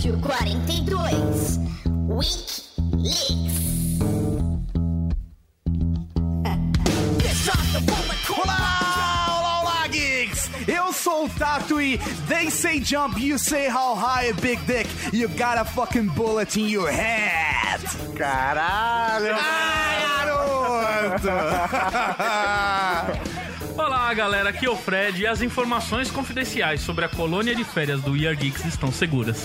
Episódio 42. WikiLeaks. Olá, geeks! Eu sou o Tato e they say jump, you say how high a big dick, you got a fucking bullet in your head. Caralho! Garoto! Olá galera, aqui é o Fred e as informações confidenciais sobre a colônia de férias do We Are Geeks estão seguras.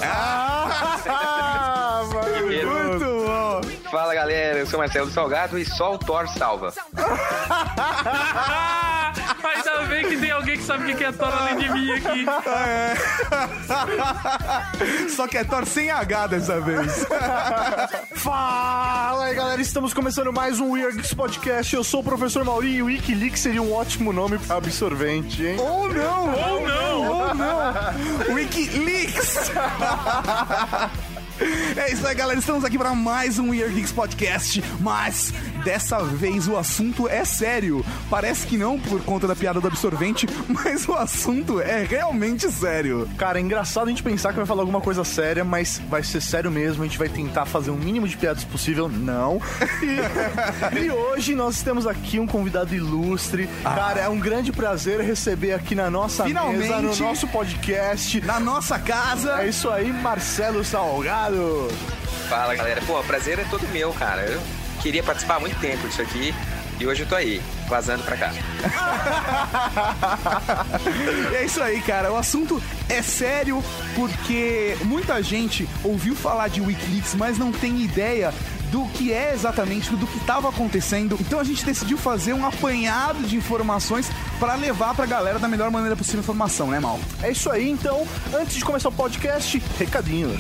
Muito bom! Fala galera, eu sou Marcelo Salgado e só o Thor salva. Ainda bem que tem alguém que sabe o que é Thor além de mim aqui. Só que é Thor sem H dessa vez. Fala aí galera, estamos começando mais um We Are Geeks Podcast. Eu sou o professor Maurinho e o WikiLeaks seria um ótimo nome pra absorvente, hein? Ou não! Ou não! Ou não! WikiLeaks! É isso aí, galera. Estamos aqui para mais um We Are Geeks Podcast, mas dessa vez o assunto é sério. Parece que não por conta da piada do absorvente, mas o assunto é realmente sério. Cara, é engraçado a gente pensar que vai falar alguma coisa séria, mas vai ser sério mesmo. A gente vai tentar fazer o mínimo de piadas possível. Não. E hoje nós temos aqui um convidado ilustre. Cara, é um grande prazer receber aqui na nossa mesa, no nosso podcast, na nossa casa. É isso aí, Marcelo Salgado. Fala galera, pô, o prazer é todo meu, cara. Eu queria participar há muito tempo disso aqui e hoje eu tô aí, vazando pra cá. É isso aí, cara. O assunto é sério porque muita gente ouviu falar de WikiLeaks, mas não tem ideia do que é exatamente, do que estava acontecendo. Então a gente decidiu fazer um apanhado de informações para levar pra galera da melhor maneira possível a informação, né, Mal? É isso aí, então, antes de começar o podcast, recadinhos.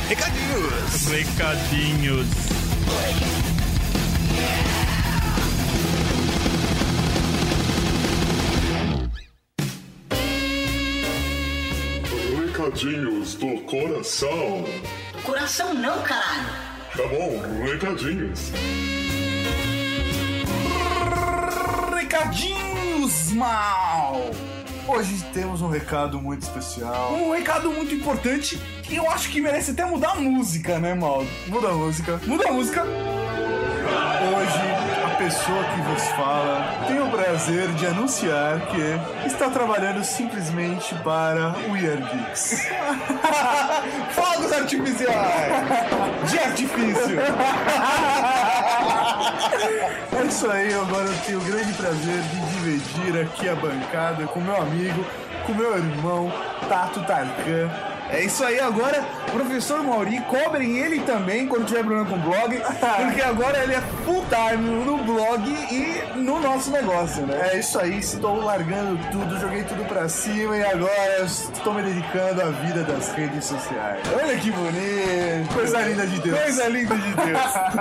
Recadinhos do coração. Coração não, caralho. Tá bom, recadinhos. Recadinhos, Mal! Hoje temos um recado muito especial. Um recado muito importante que eu acho que merece até mudar a música, né, Mal? Muda a música. Muda a música. Hoje, a pessoa que vos fala tem o prazer de anunciar que está trabalhando simplesmente para o We Are Geeks. Fogos artificiais! De artifício! É isso aí, agora eu tenho o grande prazer de dividir aqui a bancada com meu amigo, com meu irmão, Tato Tarkan. É isso aí, agora, professor Mauri, cobrem ele também quando tiver problema com o blog, porque agora ele é full time no blog e no nosso negócio, né? É isso aí, estou largando tudo, joguei tudo pra cima e agora estou me dedicando à vida das redes sociais. Olha que bonito! Coisa linda de Deus. Coisa linda de Deus!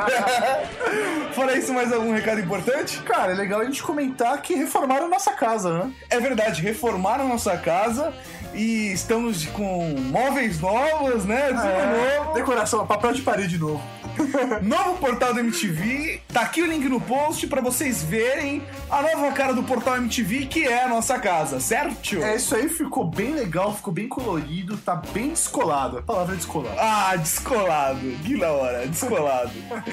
Fora isso, mais algum recado importante? Cara, é legal a gente comentar que reformaram nossa casa, né? É verdade, reformaram nossa casa e estamos com móveis novos, né? Tudo novo. Decoração, papel de parede novo. Novo portal do MTV. Tá aqui o link no post pra vocês verem a nova cara do portal MTV, que é a nossa casa, certo? É isso aí, ficou bem legal, ficou bem colorido, tá bem descolado. A palavra é descolado. Ah, descolado. Que da hora, descolado.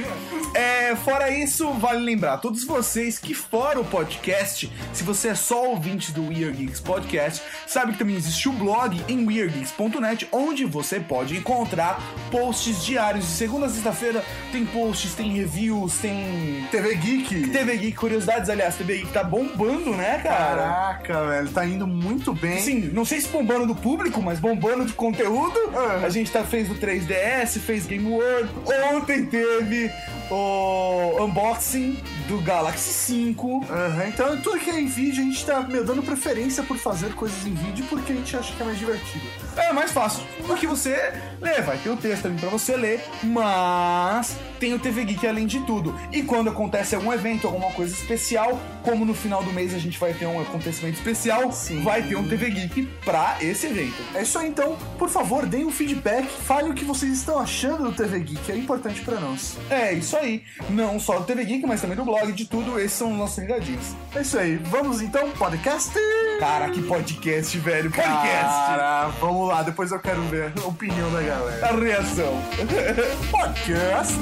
Fora isso, vale lembrar, todos vocês que fora o podcast, se você é só ouvinte do We Are Geeks Podcast, sabe que também existe o blog em weargeeks.net, onde você pode encontrar posts diários. De segunda a sexta-feira tem posts, tem reviews, tem TV Geek, curiosidades, aliás, TV Geek tá bombando, né, cara? Caraca, velho, tá indo muito bem. Sim, não sei se bombando do público, mas bombando de conteúdo. A gente fez o 3DS, fez Game World, ontem teve o unboxing do Galaxy 5. Então tudo que é em vídeo a gente tá dando preferência por fazer coisas em vídeo porque a gente acha que é mais divertido. É mais fácil do que você ler, vai ter o texto ali pra você ler, mas tem o TV Geek além de tudo. E quando acontece algum evento, alguma coisa especial, como no final do mês a gente vai ter um acontecimento especial, vai ter um TV Geek pra esse evento. É isso aí, então, por favor, deem um feedback, falem o que vocês estão achando do TV Geek, é importante pra nós. É isso aí, não só do TV Geek, mas também do blog, de tudo, esses são os nossos recadinhos. É isso aí, vamos então, podcast? Cara, que podcast, velho, podcast! Cara, vamos lá, depois eu quero ver a opinião da galera. A reação. Podcast.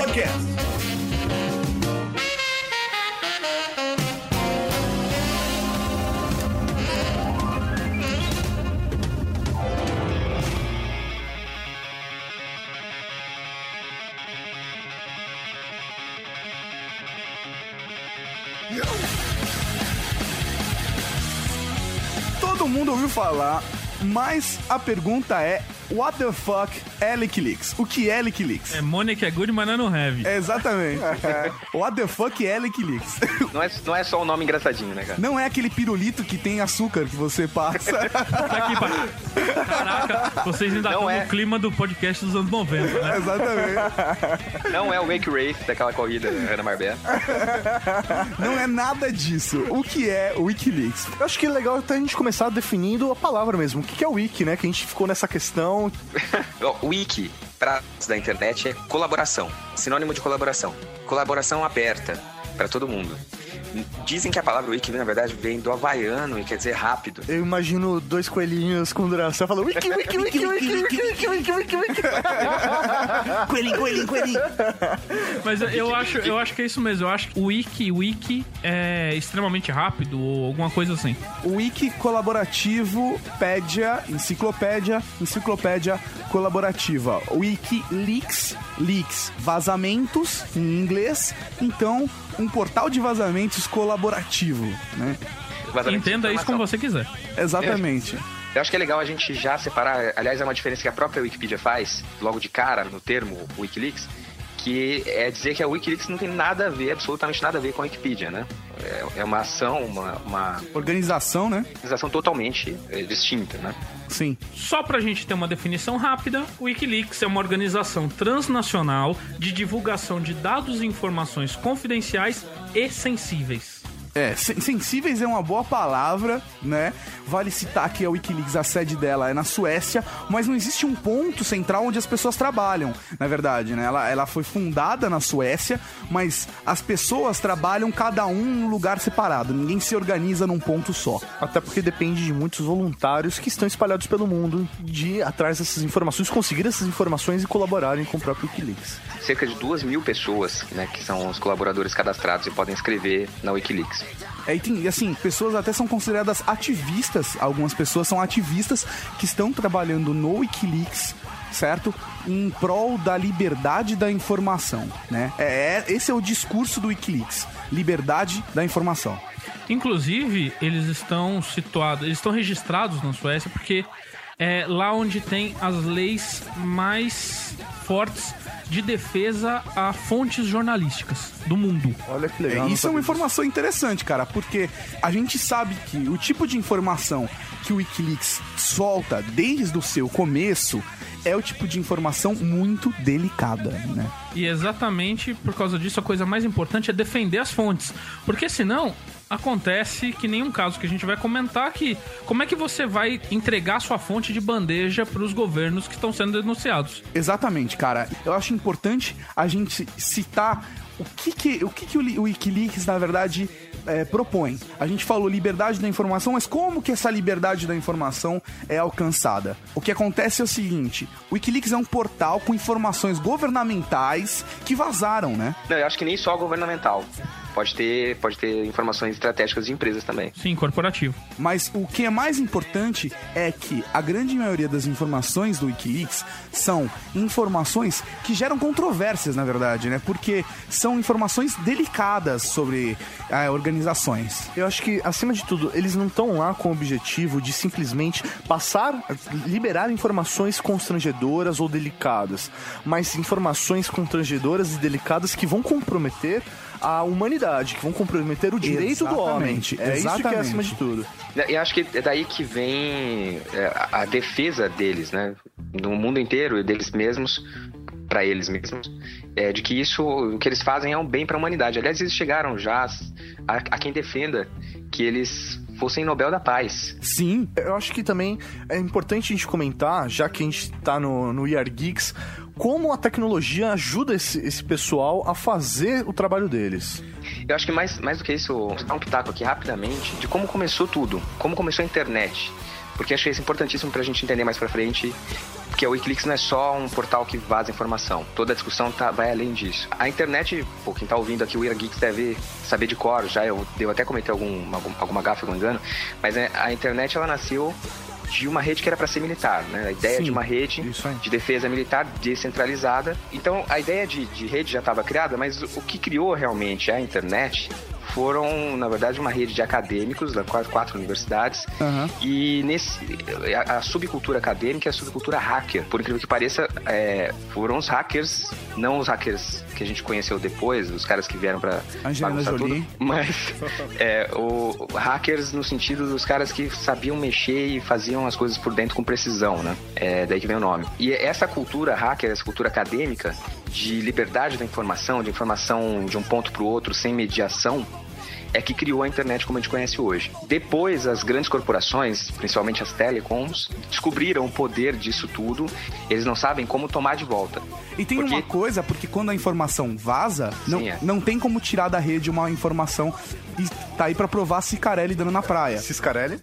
Todo mundo ouviu falar, mas a pergunta é: what the fuck é WikiLeaks? O que é WikiLeaks? É money que é good, mas não have. É, exatamente. What the fuck é WikiLeaks? Não é só um nome engraçadinho, né, cara? Não é aquele pirulito que tem açúcar que você passa. Caraca, vocês ainda estão no clima do podcast dos anos 90, né? Exatamente. Não é o Wake Race daquela corrida Ana Marbella. Não é nada disso. O que é o WikiLeaks? Eu acho que é legal até a gente começar definindo a palavra mesmo. O que é o Wiki, né? Que a gente ficou nessa questão. Wiki, para da internet, é colaboração. Sinônimo de colaboração. Colaboração aberta para todo mundo. Dizem que a palavra wiki, na verdade, vem do havaiano e quer dizer rápido. Eu imagino dois coelhinhos com duração falando wiki. Coelhinho. Mas eu acho que é isso mesmo. Eu acho que o wiki é extremamente rápido ou alguma coisa assim. O wiki colaborativo, enciclopédia colaborativa. WikiLeaks, vazamentos em inglês. Então, um portal de vazamentos colaborativo, né? Entenda isso como você quiser. Exatamente. Eu acho que é legal a gente já separar, aliás, é uma diferença que a própria Wikipedia faz, logo de cara, no termo Wikileaks, que é dizer que a Wikileaks não tem nada a ver, absolutamente nada a ver com a Wikipedia, né? É uma ação, uma organização, né? Organização totalmente distinta, né? Sim. Só pra gente ter uma definição rápida, o WikiLeaks é uma organização transnacional de divulgação de dados e informações confidenciais e sensíveis. Sensíveis é uma boa palavra, né? Vale citar que a WikiLeaks, a sede dela é na Suécia, mas não existe um ponto central onde as pessoas trabalham, na verdade, né? Ela foi fundada na Suécia, mas as pessoas trabalham cada um num lugar separado, ninguém se organiza num ponto só. Até porque depende de muitos voluntários que estão espalhados pelo mundo de ir atrás dessas informações, conseguir essas informações e colaborarem com o próprio WikiLeaks. Cerca de 2.000 pessoas, né, que são os colaboradores cadastrados e podem escrever na WikiLeaks. E tem, assim, pessoas até são consideradas ativistas, algumas pessoas são ativistas que estão trabalhando no WikiLeaks, certo? Em prol da liberdade da informação, né? Esse é o discurso do WikiLeaks, liberdade da informação. Inclusive, eles estão registrados na Suécia porque é lá onde tem as leis mais fortes de defesa a fontes jornalísticas do mundo. Olha que legal. Isso é uma informação interessante, cara, porque a gente sabe que o tipo de informação que o WikiLeaks solta desde o seu começo é o tipo de informação muito delicada, né? E exatamente por causa disso, a coisa mais importante é defender as fontes, porque senão acontece que nem um caso que a gente vai comentar aqui. Como é que você vai entregar sua fonte de bandeja para os governos que estão sendo denunciados? Exatamente, cara. Eu acho importante a gente citar o que o WikiLeaks, na verdade, propõe. A gente falou liberdade da informação, mas como que essa liberdade da informação é alcançada? O que acontece é o seguinte: o WikiLeaks é um portal com informações governamentais que vazaram, né? Não, eu acho que nem só governamental. Pode ter informações estratégicas de empresas também. Sim, corporativo. Mas o que é mais importante é que a grande maioria das informações do WikiLeaks são informações que geram controvérsias, na verdade, né? Porque são informações delicadas sobre organizações. Eu acho que, acima de tudo, eles não estão lá com o objetivo de simplesmente liberar informações constrangedoras ou delicadas, mas informações constrangedoras e delicadas que vão comprometer a humanidade, que vão comprometer o direito do homem. É isso que é acima de tudo. E acho que é daí que vem a defesa deles, né? No mundo inteiro, deles mesmos, para eles mesmos, de que o que eles fazem é um bem para a humanidade. Aliás, eles chegaram já a quem defenda que eles fossem Nobel da Paz. Sim, eu acho que também é importante a gente comentar, já que a gente tá no We Are Geeks, como a tecnologia ajuda esse pessoal a fazer o trabalho deles. Eu acho que mais do que isso, vou dar um pitaco aqui rapidamente de como começou tudo, como começou a internet. porque achei isso importantíssimo pra gente entender mais pra frente, que o Wikileaks não é só um portal que vaza informação. Toda a discussão vai além disso. A internet, quem tá ouvindo aqui o We Are Geeks deve saber de cor, já eu até cometer alguma gafe, algum engano, mas a internet ela nasceu de uma rede que era para ser militar, né? A ideia de uma rede de defesa militar descentralizada. Então, a ideia de rede já estava criada, mas o que criou realmente a internet foram, na verdade, uma rede de acadêmicos, quase 4 universidades, e a subcultura acadêmica e a subcultura hacker, por incrível que pareça, foram os hackers, não os hackers que a gente conheceu depois, os caras que vieram pra bagunçar tudo, mas hackers no sentido dos caras que sabiam mexer e faziam as coisas por dentro com precisão, né? Daí que vem o nome. E essa cultura hacker, essa cultura acadêmica de liberdade da informação, de informação de um ponto pro outro sem mediação, é que criou a internet como a gente conhece hoje. Depois, as grandes corporações, principalmente as telecoms, descobriram o poder disso tudo. Eles não sabem como tomar de volta. E tem uma coisa, porque quando a informação vaza, não tem como tirar da rede uma informação e tá aí pra provar Cicarelli dando na praia. Cicarelli?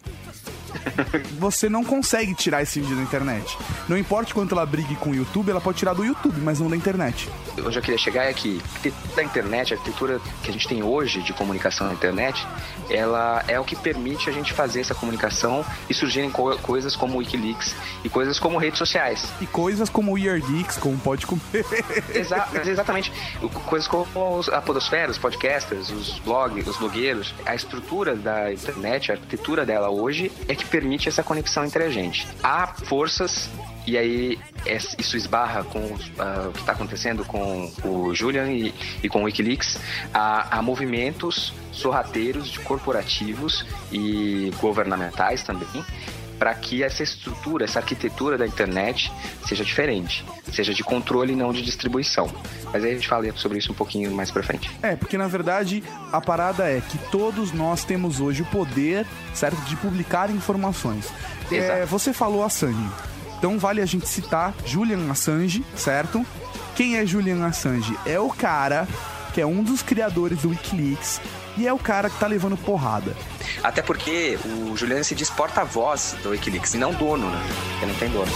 Você não consegue tirar esse vídeo da internet. Não importa quanto ela brigue com o YouTube, ela pode tirar do YouTube, mas não da internet. Onde eu queria chegar é que da internet, a arquitetura que a gente tem hoje de comunicação na internet, ela é o que permite a gente fazer essa comunicação e surgirem coisas como o Wikileaks e coisas como redes sociais. E coisas como o We Are Geeks, como Pode Comer. Exatamente. Coisas como a podosfera, os podcasters, os blogueiros. A estrutura da internet, a arquitetura dela hoje é que permite essa conexão entre a gente. Há forças, e aí isso esbarra com o que está acontecendo com o Julian e com o Wikileaks, há movimentos sorrateiros corporativos e governamentais também, para que essa estrutura, essa arquitetura da internet seja diferente, seja de controle e não de distribuição. Mas aí a gente fala sobre isso um pouquinho mais pra frente. Porque na verdade a parada é que todos nós temos hoje o poder, certo, de publicar informações. Você falou Assange, então vale a gente citar Julian Assange, certo? Quem é Julian Assange? É o cara que é um dos criadores do Wikileaks e é o cara que tá levando porrada. Até porque o Julian se diz porta-voz do Wikileaks e não dono, né? Porque não tem dono.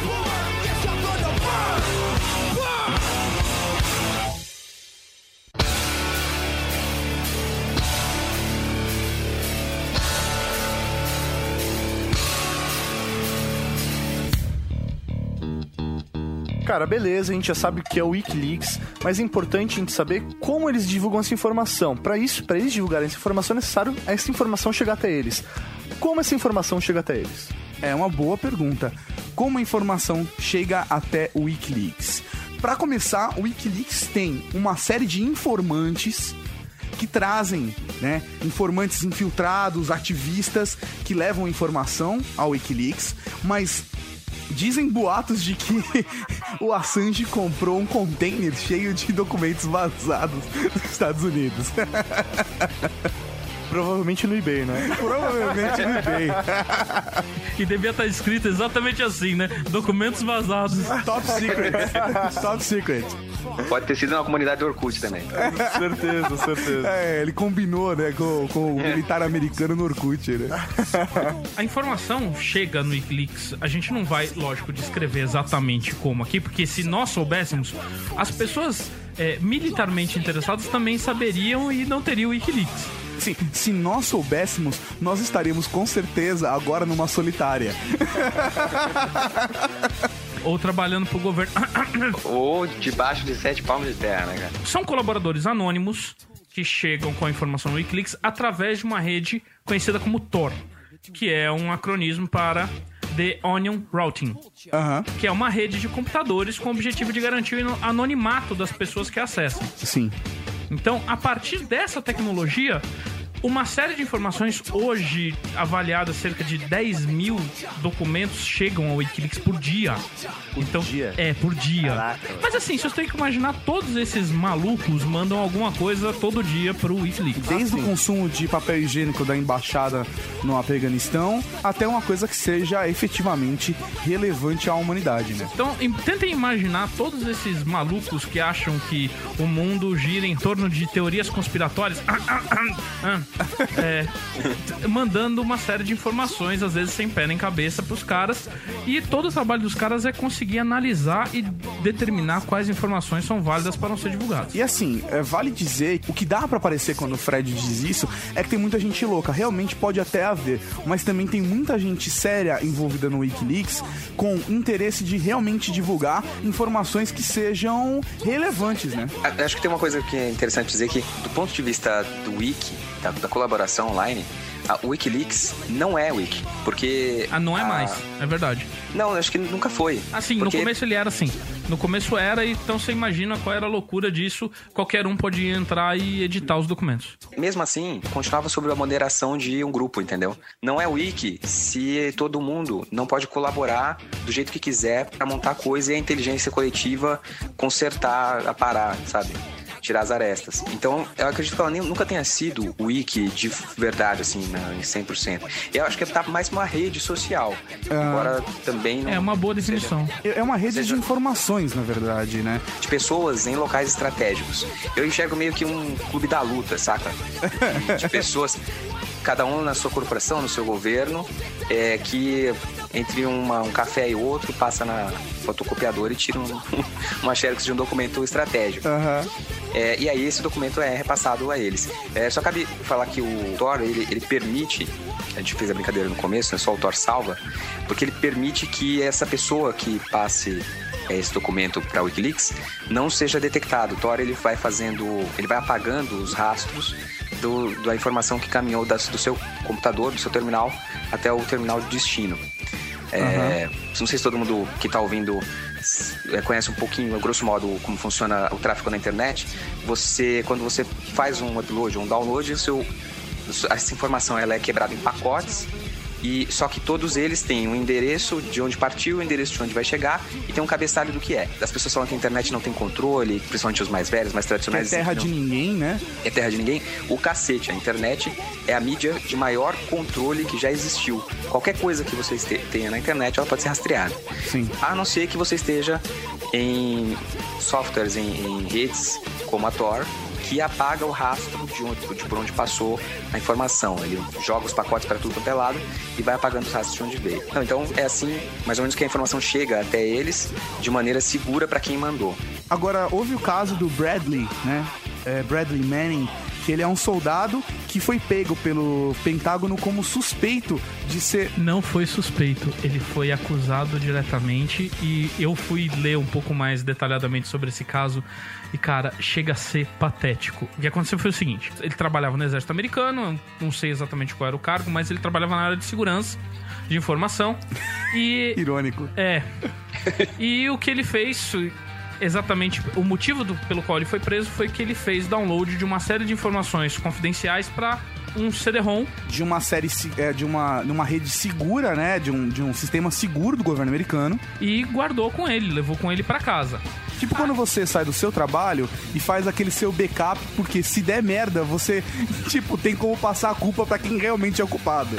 Cara, beleza, a gente já sabe o que é o Wikileaks, mas é importante a gente saber como eles divulgam essa informação. Para eles divulgarem essa informação, é necessário essa informação chegar até eles. Como essa informação chega até eles? É uma boa pergunta. Como a informação chega até o Wikileaks? Para começar, o Wikileaks tem uma série de informantes que trazem, né, informantes infiltrados, ativistas que levam informação ao Wikileaks, mas dizem boatos de que o Assange comprou um container cheio de documentos vazados dos Estados Unidos. Provavelmente no eBay, né? Provavelmente no eBay. E devia estar escrito exatamente assim, né? Documentos vazados. Top secret. Top secret. Pode ter sido na comunidade do Orkut também. Certeza. Ele combinou, né, com o militar americano no Orkut, né? A informação chega no Wikileaks. A gente não vai, lógico, descrever exatamente como aqui, porque se nós soubéssemos, as pessoas militarmente interessadas também saberiam e não teriam Wikileaks. Sim, se nós soubéssemos, nós estaríamos com certeza agora numa solitária. Ou trabalhando pro governo. Ou debaixo de 7 palmos de terra, né, cara? São colaboradores anônimos que chegam com a informação no Wikileaks através de uma rede conhecida como Tor, que é um acronismo para The Onion Routing, que é uma rede de computadores com o objetivo de garantir o anonimato das pessoas que acessam. Sim. Então, a partir dessa tecnologia, uma série de informações, hoje avaliadas cerca de 10 mil documentos, chegam ao Wikileaks por dia. Por dia. Caraca. Mas assim, vocês têm que imaginar, todos esses malucos mandam alguma coisa todo dia pro Wikileaks. Desde o consumo de papel higiênico da embaixada no Afeganistão até uma coisa que seja efetivamente relevante à humanidade, né? Então, tentem imaginar todos esses malucos que acham que o mundo gira em torno de teorias conspiratórias. mandando uma série de informações, às vezes sem pé nem cabeça, pros caras. E todo o trabalho dos caras é conseguir analisar e determinar quais informações são válidas para não ser divulgadas. E assim, vale dizer, o que dá pra parecer quando o Fred diz isso é que tem muita gente louca. Realmente pode até haver, mas também tem muita gente séria envolvida no Wikileaks com interesse de realmente divulgar informações que sejam relevantes, né? Acho que tem uma coisa que é interessante dizer, que do ponto de vista do Wiki, da colaboração online, o Wikileaks não é Wiki, porque... não é mais, é verdade. Não, acho que nunca foi. Assim, porque... no começo ele era assim. No começo era, então você imagina qual era a loucura disso. Qualquer um podia entrar e editar os documentos. Mesmo assim, continuava sob a moderação de um grupo, entendeu? Não é Wiki se todo mundo não pode colaborar do jeito que quiser pra montar coisa e a inteligência coletiva consertar, aparar, sabe? Tirar as arestas. Então, eu acredito que ela nunca tenha sido o Wiki de verdade, assim, em 100%. Eu acho que tá mais uma rede social. Embora também não... É uma boa definição. É uma rede de informações, na verdade, né? De pessoas em locais estratégicos. Eu enxergo meio que um clube da luta, saca? De pessoas, cada um na sua corporação, no seu governo, que entre um café e outro passa na fotocopiadora e tira uma xerox de um documento estratégico. E aí esse documento é repassado a eles. Só cabe falar que o Tor, ele permite, a gente fez a brincadeira no começo, né? Só o Tor salva, porque ele permite que essa pessoa que passe esse documento para o Wikileaks não seja detectado. O Tor, ele vai apagando os rastros da informação que caminhou do seu computador, do seu terminal, até o terminal de destino. Não sei se todo mundo que está ouvindo conhece um pouquinho, grosso modo, como funciona o tráfego na internet. Quando você faz um upload ou um download, essa informação ela é quebrada em pacotes, e só que todos eles têm um endereço de onde partiu, o endereço de onde vai chegar, e tem um cabeçalho do que é. As pessoas falam que a internet não tem controle, principalmente os mais velhos, mais tradicionais. É terra de ninguém, né? É terra de ninguém. O cacete, a internet é a mídia de maior controle que já existiu. Qualquer coisa que você tenha na internet, ela pode ser rastreada. Sim. A não ser que você esteja em softwares, em redes como a Tor, que apaga o rastro de por onde passou a informação. Ele joga os pacotes para tudo quanto é lado e vai apagando os rastros de onde veio. Então é assim, mais ou menos, que a informação chega até eles de maneira segura para quem mandou. Agora, houve o caso do Bradley, né? Bradley Manning, que ele é um soldado que foi pego pelo Pentágono como suspeito de ser... Não foi suspeito, ele foi acusado diretamente, e eu fui ler um pouco mais detalhadamente sobre esse caso e, cara, chega a ser patético. O que aconteceu foi o seguinte: ele trabalhava no exército americano, não sei exatamente qual era o cargo, mas ele trabalhava na área de segurança, de informação, e... Irônico. E o que ele fez... Exatamente, o motivo pelo qual ele foi preso foi que ele fez download de uma série de informações confidenciais para um CD-ROM de uma série de uma rede segura, né, de um sistema seguro do governo americano, e guardou com ele, levou com ele para casa. Tipo quando você sai do seu trabalho e faz aquele seu backup, porque se der merda, você, tipo, tem como passar a culpa pra quem realmente é o culpado.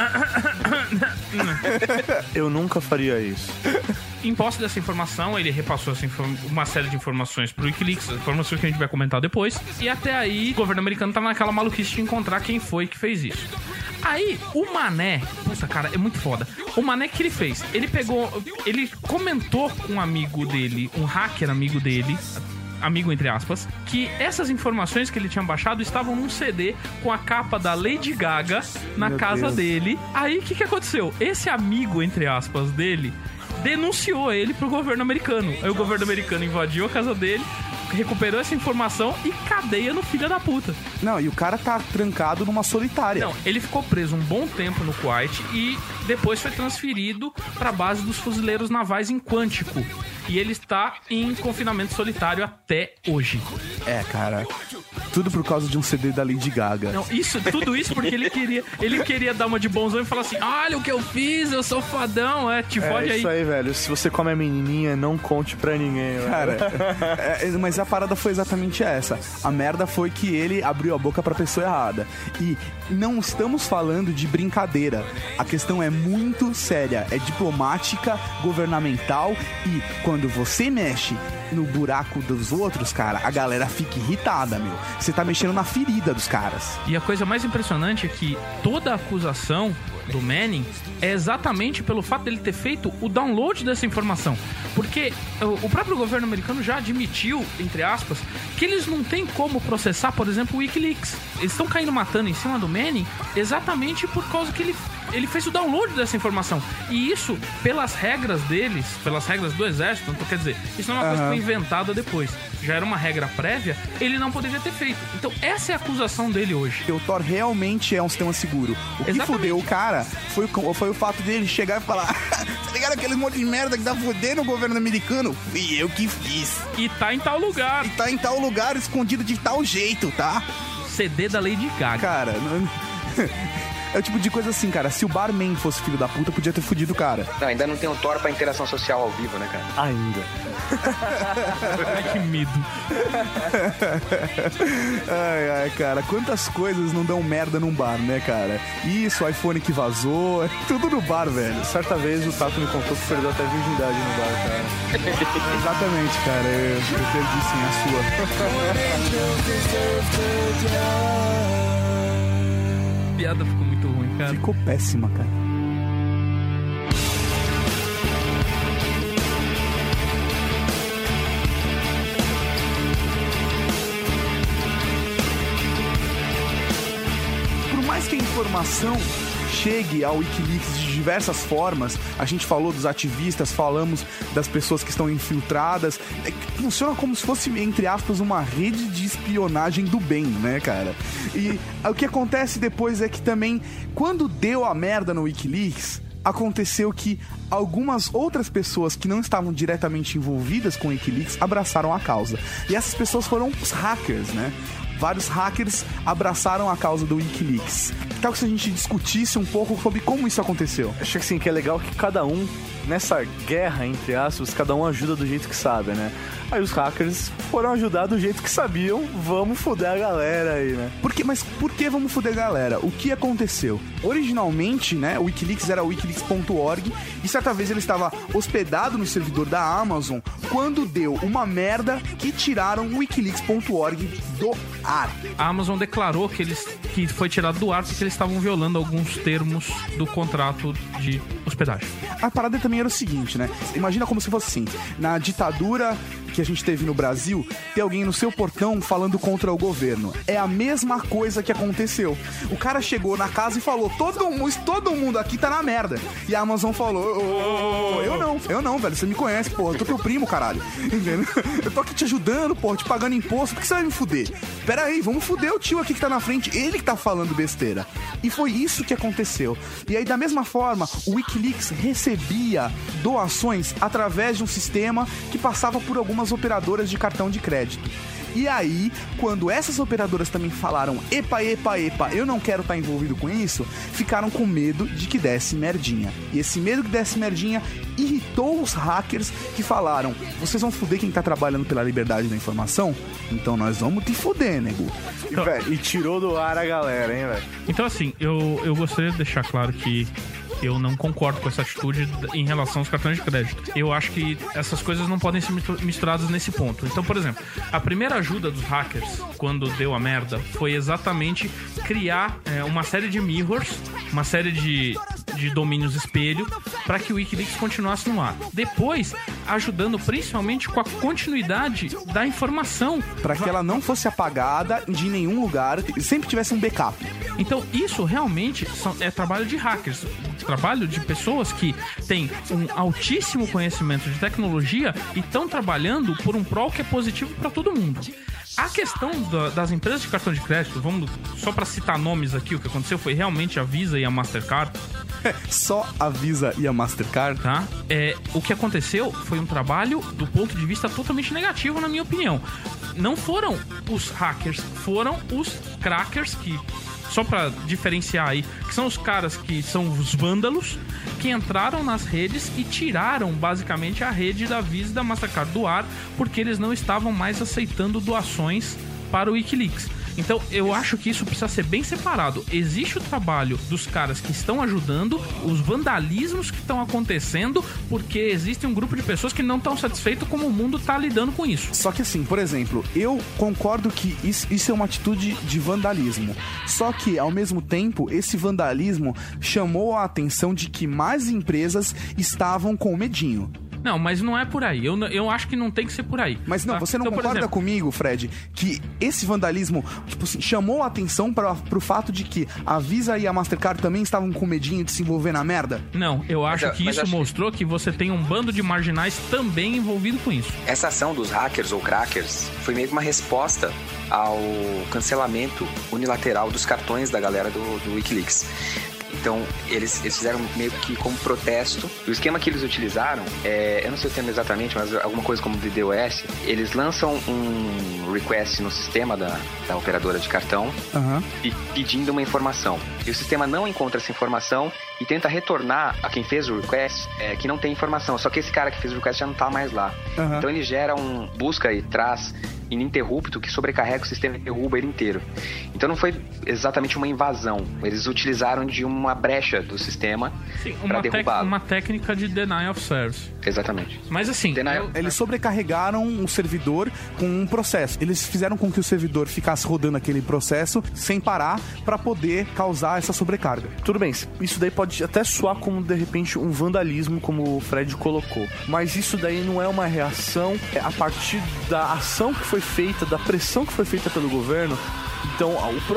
Eu nunca faria isso. Em posse dessa informação, ele repassou uma série de informações pro Wikileaks, informações que a gente vai comentar depois, e até aí o governo americano tava naquela maluquice de encontrar quem foi que fez isso. Aí, o Mané, puta, cara, é muito foda. O Mané, que ele fez? Ele comentou com um amigo dele, um hacker amigo dele, amigo entre aspas, que essas informações que ele tinha baixado estavam num CD com a capa da Lady Gaga na casa dele. Aí, o que aconteceu? Esse amigo, entre aspas, dele denunciou ele pro governo americano. Aí o governo americano invadiu a casa dele, recuperou essa informação e cadeia no filho da puta. Não, e o cara tá trancado numa solitária. Não, ele ficou preso um bom tempo no Kuwait e depois foi transferido pra base dos fuzileiros navais em Quantico. E ele está em confinamento solitário até hoje. Cara, tudo por causa de um CD da Lady Gaga. Não, tudo isso porque ele queria dar uma de bonzão e falar assim: olha o que eu fiz, eu sou fodão, te fode aí. É isso aí, velho. Se você come a menininha, não conte pra ninguém, velho. Cara, mas a parada foi exatamente essa. A merda foi que ele abriu a boca pra pessoa errada. E não estamos falando de brincadeira. A questão é muito séria. É diplomática, governamental, e quando você mexe no buraco dos outros, cara, a galera fica irritada, meu. Você tá mexendo na ferida dos caras. E a coisa mais impressionante é que toda a acusação do Manning é exatamente pelo fato dele ter feito o download dessa informação. Porque o próprio governo americano já admitiu, entre aspas, que eles não têm como processar, por exemplo, o Wikileaks. Eles estão caindo matando em cima do Manning exatamente por causa que ele fez o download dessa informação. E isso, pelas regras deles, pelas regras do exército, então quer dizer, isso não é uma coisa que foi inventada depois. Já era uma regra prévia, ele não poderia ter feito. Então essa é a acusação dele hoje. O Tor realmente é um sistema seguro. O que fudeu o cara foi o fato dele chegar e falar: tá ligado aqueles monte de merda que tá fudendo o governo americano? Fui eu que fiz. E tá em tal lugar. E tá em tal lugar, escondido de tal jeito, tá? CD da Lady Gaga. Cara, é o tipo de coisa assim, cara. Se o barman fosse filho da puta, podia ter fudido o cara. Não, ainda não tem um Thor pra interação social ao vivo, né, cara? Ainda. Ai, que medo. Ai, cara. Quantas coisas não dão merda num bar, né, cara? Isso, o iPhone que vazou, tudo no bar, velho. Certa vez o Tato me contou que perdeu até virgindade no bar, cara. Exatamente, cara. Eu perdi sim a sua. A piada ficou muito ruim, cara. Ficou péssima, cara. Por mais que a informação chegue ao Wikileaks de diversas formas, a gente falou dos ativistas, falamos das pessoas que estão infiltradas, funciona como se fosse, entre aspas, uma rede de espionagem do bem, né, cara? E o que acontece depois é que também, quando deu a merda no Wikileaks, aconteceu que algumas outras pessoas que não estavam diretamente envolvidas com o Wikileaks abraçaram a causa. E essas pessoas foram os hackers, né? Vários hackers abraçaram a causa do Wikileaks. Tal que se a gente discutisse um pouco sobre como isso aconteceu. Acho que assim, que é legal que cada um, nessa guerra, entre aspas, cada um ajuda do jeito que sabe, né? Aí os hackers foram ajudar do jeito que sabiam, vamos foder a galera aí, né? Mas por que vamos foder a galera? O que aconteceu? Originalmente, né, o Wikileaks era wikileaks.org e certa vez ele estava hospedado no servidor da Amazon quando deu uma merda que tiraram o wikileaks.org do ar. A Amazon declarou que foi tirado do ar porque eles estavam violando alguns termos do contrato de hospedagem. A parada também era o seguinte, né? Imagina como se fosse assim, na ditadura que a gente teve no Brasil, ter alguém no seu portão falando contra o governo. É a mesma coisa que aconteceu. O cara chegou na casa e falou: todo mundo aqui tá na merda. E a Amazon falou: eu não, velho, você me conhece, porra, eu tô teu primo, caralho. Entendeu? Eu tô aqui te ajudando, porra, te pagando imposto, por que você vai me fuder? Pera aí, vamos fuder o tio aqui que tá na frente, ele que tá falando besteira. E foi isso que aconteceu. E aí, da mesma forma, o Wikileaks recebia doações através de um sistema que passava por algumas operadoras de cartão de crédito. E aí, quando essas operadoras também falaram: epa, eu não quero estar envolvido com isso, ficaram com medo de que desse merdinha. E esse medo que desse merdinha irritou os hackers que falaram: vocês vão fuder quem tá trabalhando pela liberdade da informação? Então nós vamos te fuder, nego. E tirou do ar a galera, hein, velho? Então, assim, eu gostaria de deixar claro que eu não concordo com essa atitude em relação aos cartões de crédito. Eu acho que essas coisas não podem ser misturadas nesse ponto. Então, por exemplo, a primeira ajuda dos hackers, quando deu a merda, foi exatamente criar uma série de mirrors, uma série de domínios espelho, para que o Wikileaks continuasse no ar. Depois, ajudando principalmente com a continuidade da informação. Para que ela não fosse apagada de nenhum lugar, sempre tivesse um backup. Então, isso realmente é trabalho de hackers. Trabalho de pessoas que têm um altíssimo conhecimento de tecnologia e estão trabalhando por um prol que é positivo para todo mundo. A questão das empresas de cartão de crédito, vamos só para citar nomes aqui, o que aconteceu foi realmente a Visa e a Mastercard. Só a Visa e a Mastercard? Tá? O que aconteceu foi um trabalho do ponto de vista totalmente negativo, na minha opinião. Não foram os hackers, foram os crackers que... Só pra diferenciar aí, que são os caras que são os vândalos que entraram nas redes e tiraram basicamente a rede da Visa e da Mastercard do ar porque eles não estavam mais aceitando doações para o Wikileaks. Então, eu acho que isso precisa ser bem separado. Existe o trabalho dos caras que estão ajudando, os vandalismos que estão acontecendo, porque existe um grupo de pessoas que não estão satisfeitos como o mundo está lidando com isso. Só que assim, por exemplo, eu concordo que isso é uma atitude de vandalismo. Só que, ao mesmo tempo, esse vandalismo chamou a atenção de que mais empresas estavam com medinho. Não, mas não é por aí. Eu acho que não tem que ser por aí. Mas não, tá? você não Então, por concorda exemplo, comigo, Fred, que esse vandalismo, tipo assim, chamou a atenção pro fato de que a Visa e a Mastercard também estavam com medinho de se envolver na merda? Não, eu acho que mas isso acho que- mostrou que você tem um bando de marginais também envolvido com isso. Essa ação dos hackers ou crackers foi meio que uma resposta ao cancelamento unilateral dos cartões da galera do WikiLeaks. Então, eles fizeram meio que como protesto. O esquema que eles utilizaram, eu não sei o termo exatamente, mas alguma coisa como DDoS, eles lançam um request no sistema da operadora de cartão e pedindo uma informação. E o sistema não encontra essa informação e tenta retornar a quem fez o request que não tem informação. Só que esse cara que fez o request já não tá mais lá. Então ele gera busca e traz ininterrupto que sobrecarrega o sistema e derruba ele inteiro. Então não foi exatamente uma invasão. Eles utilizaram de uma brecha do sistema para derrubá-lo. Uma técnica de denial of service. Exatamente. Mas assim, Eles sobrecarregaram um servidor com um processo. Eles fizeram com que o servidor ficasse rodando aquele processo sem parar para poder causar essa sobrecarga. Tudo bem, isso daí pode até soar como, de repente, um vandalismo, como o Fred colocou. Mas isso daí não é uma reação a partir da ação que foi feita, da pressão que foi feita pelo governo. Então,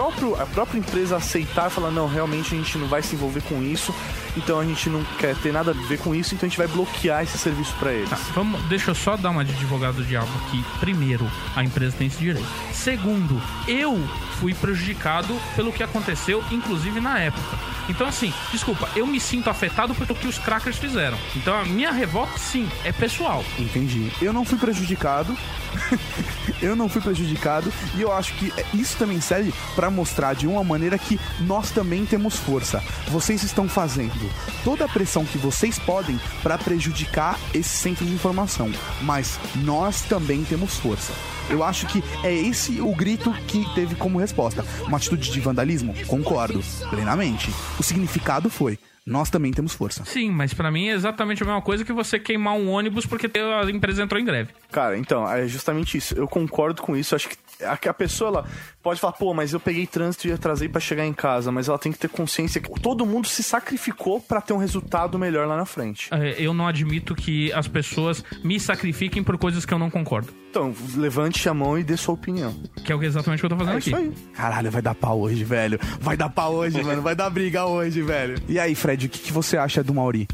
a própria empresa aceitar e falar, não, realmente a gente não vai se envolver com isso, então a gente não quer ter nada a ver com isso, então a gente vai bloquear esse serviço para eles. Tá, deixa eu só dar uma de advogado do diabo aqui. Primeiro, a empresa tem esse direito. Segundo, eu fui prejudicado pelo que aconteceu, inclusive na época. Então, assim, desculpa, eu me sinto afetado pelo que os crackers fizeram. Então, a minha revolta, sim, é pessoal. Entendi. Eu não fui prejudicado. Eu não fui prejudicado. E eu acho que isso também serve para mostrar de uma maneira que nós também temos força. Vocês estão fazendo toda a pressão que vocês podem para prejudicar esse centro de informação. Mas nós também temos força. Eu acho que é esse o grito que teve como resposta. Uma atitude de vandalismo? Concordo, plenamente. O significado foi: nós também temos força. Sim, mas pra mim é exatamente a mesma coisa que você queimar um ônibus porque a empresa entrou em greve. Cara, então, é justamente isso. Eu concordo com isso. Acho que a pessoa, ela pode falar, pô, mas eu peguei trânsito e atrasei pra chegar em casa. Mas ela tem que ter consciência que todo mundo se sacrificou pra ter um resultado melhor lá na frente. Eu não admito que as pessoas me sacrifiquem por coisas que eu não concordo. Então, levante a mão e dê sua opinião. Que é exatamente o que eu tô fazendo aqui. Isso aí. Caralho, vai dar pau hoje, velho. Vai dar pau hoje, mano. Vai dar briga hoje, velho. E aí, Fred, o que você acha do Mauri?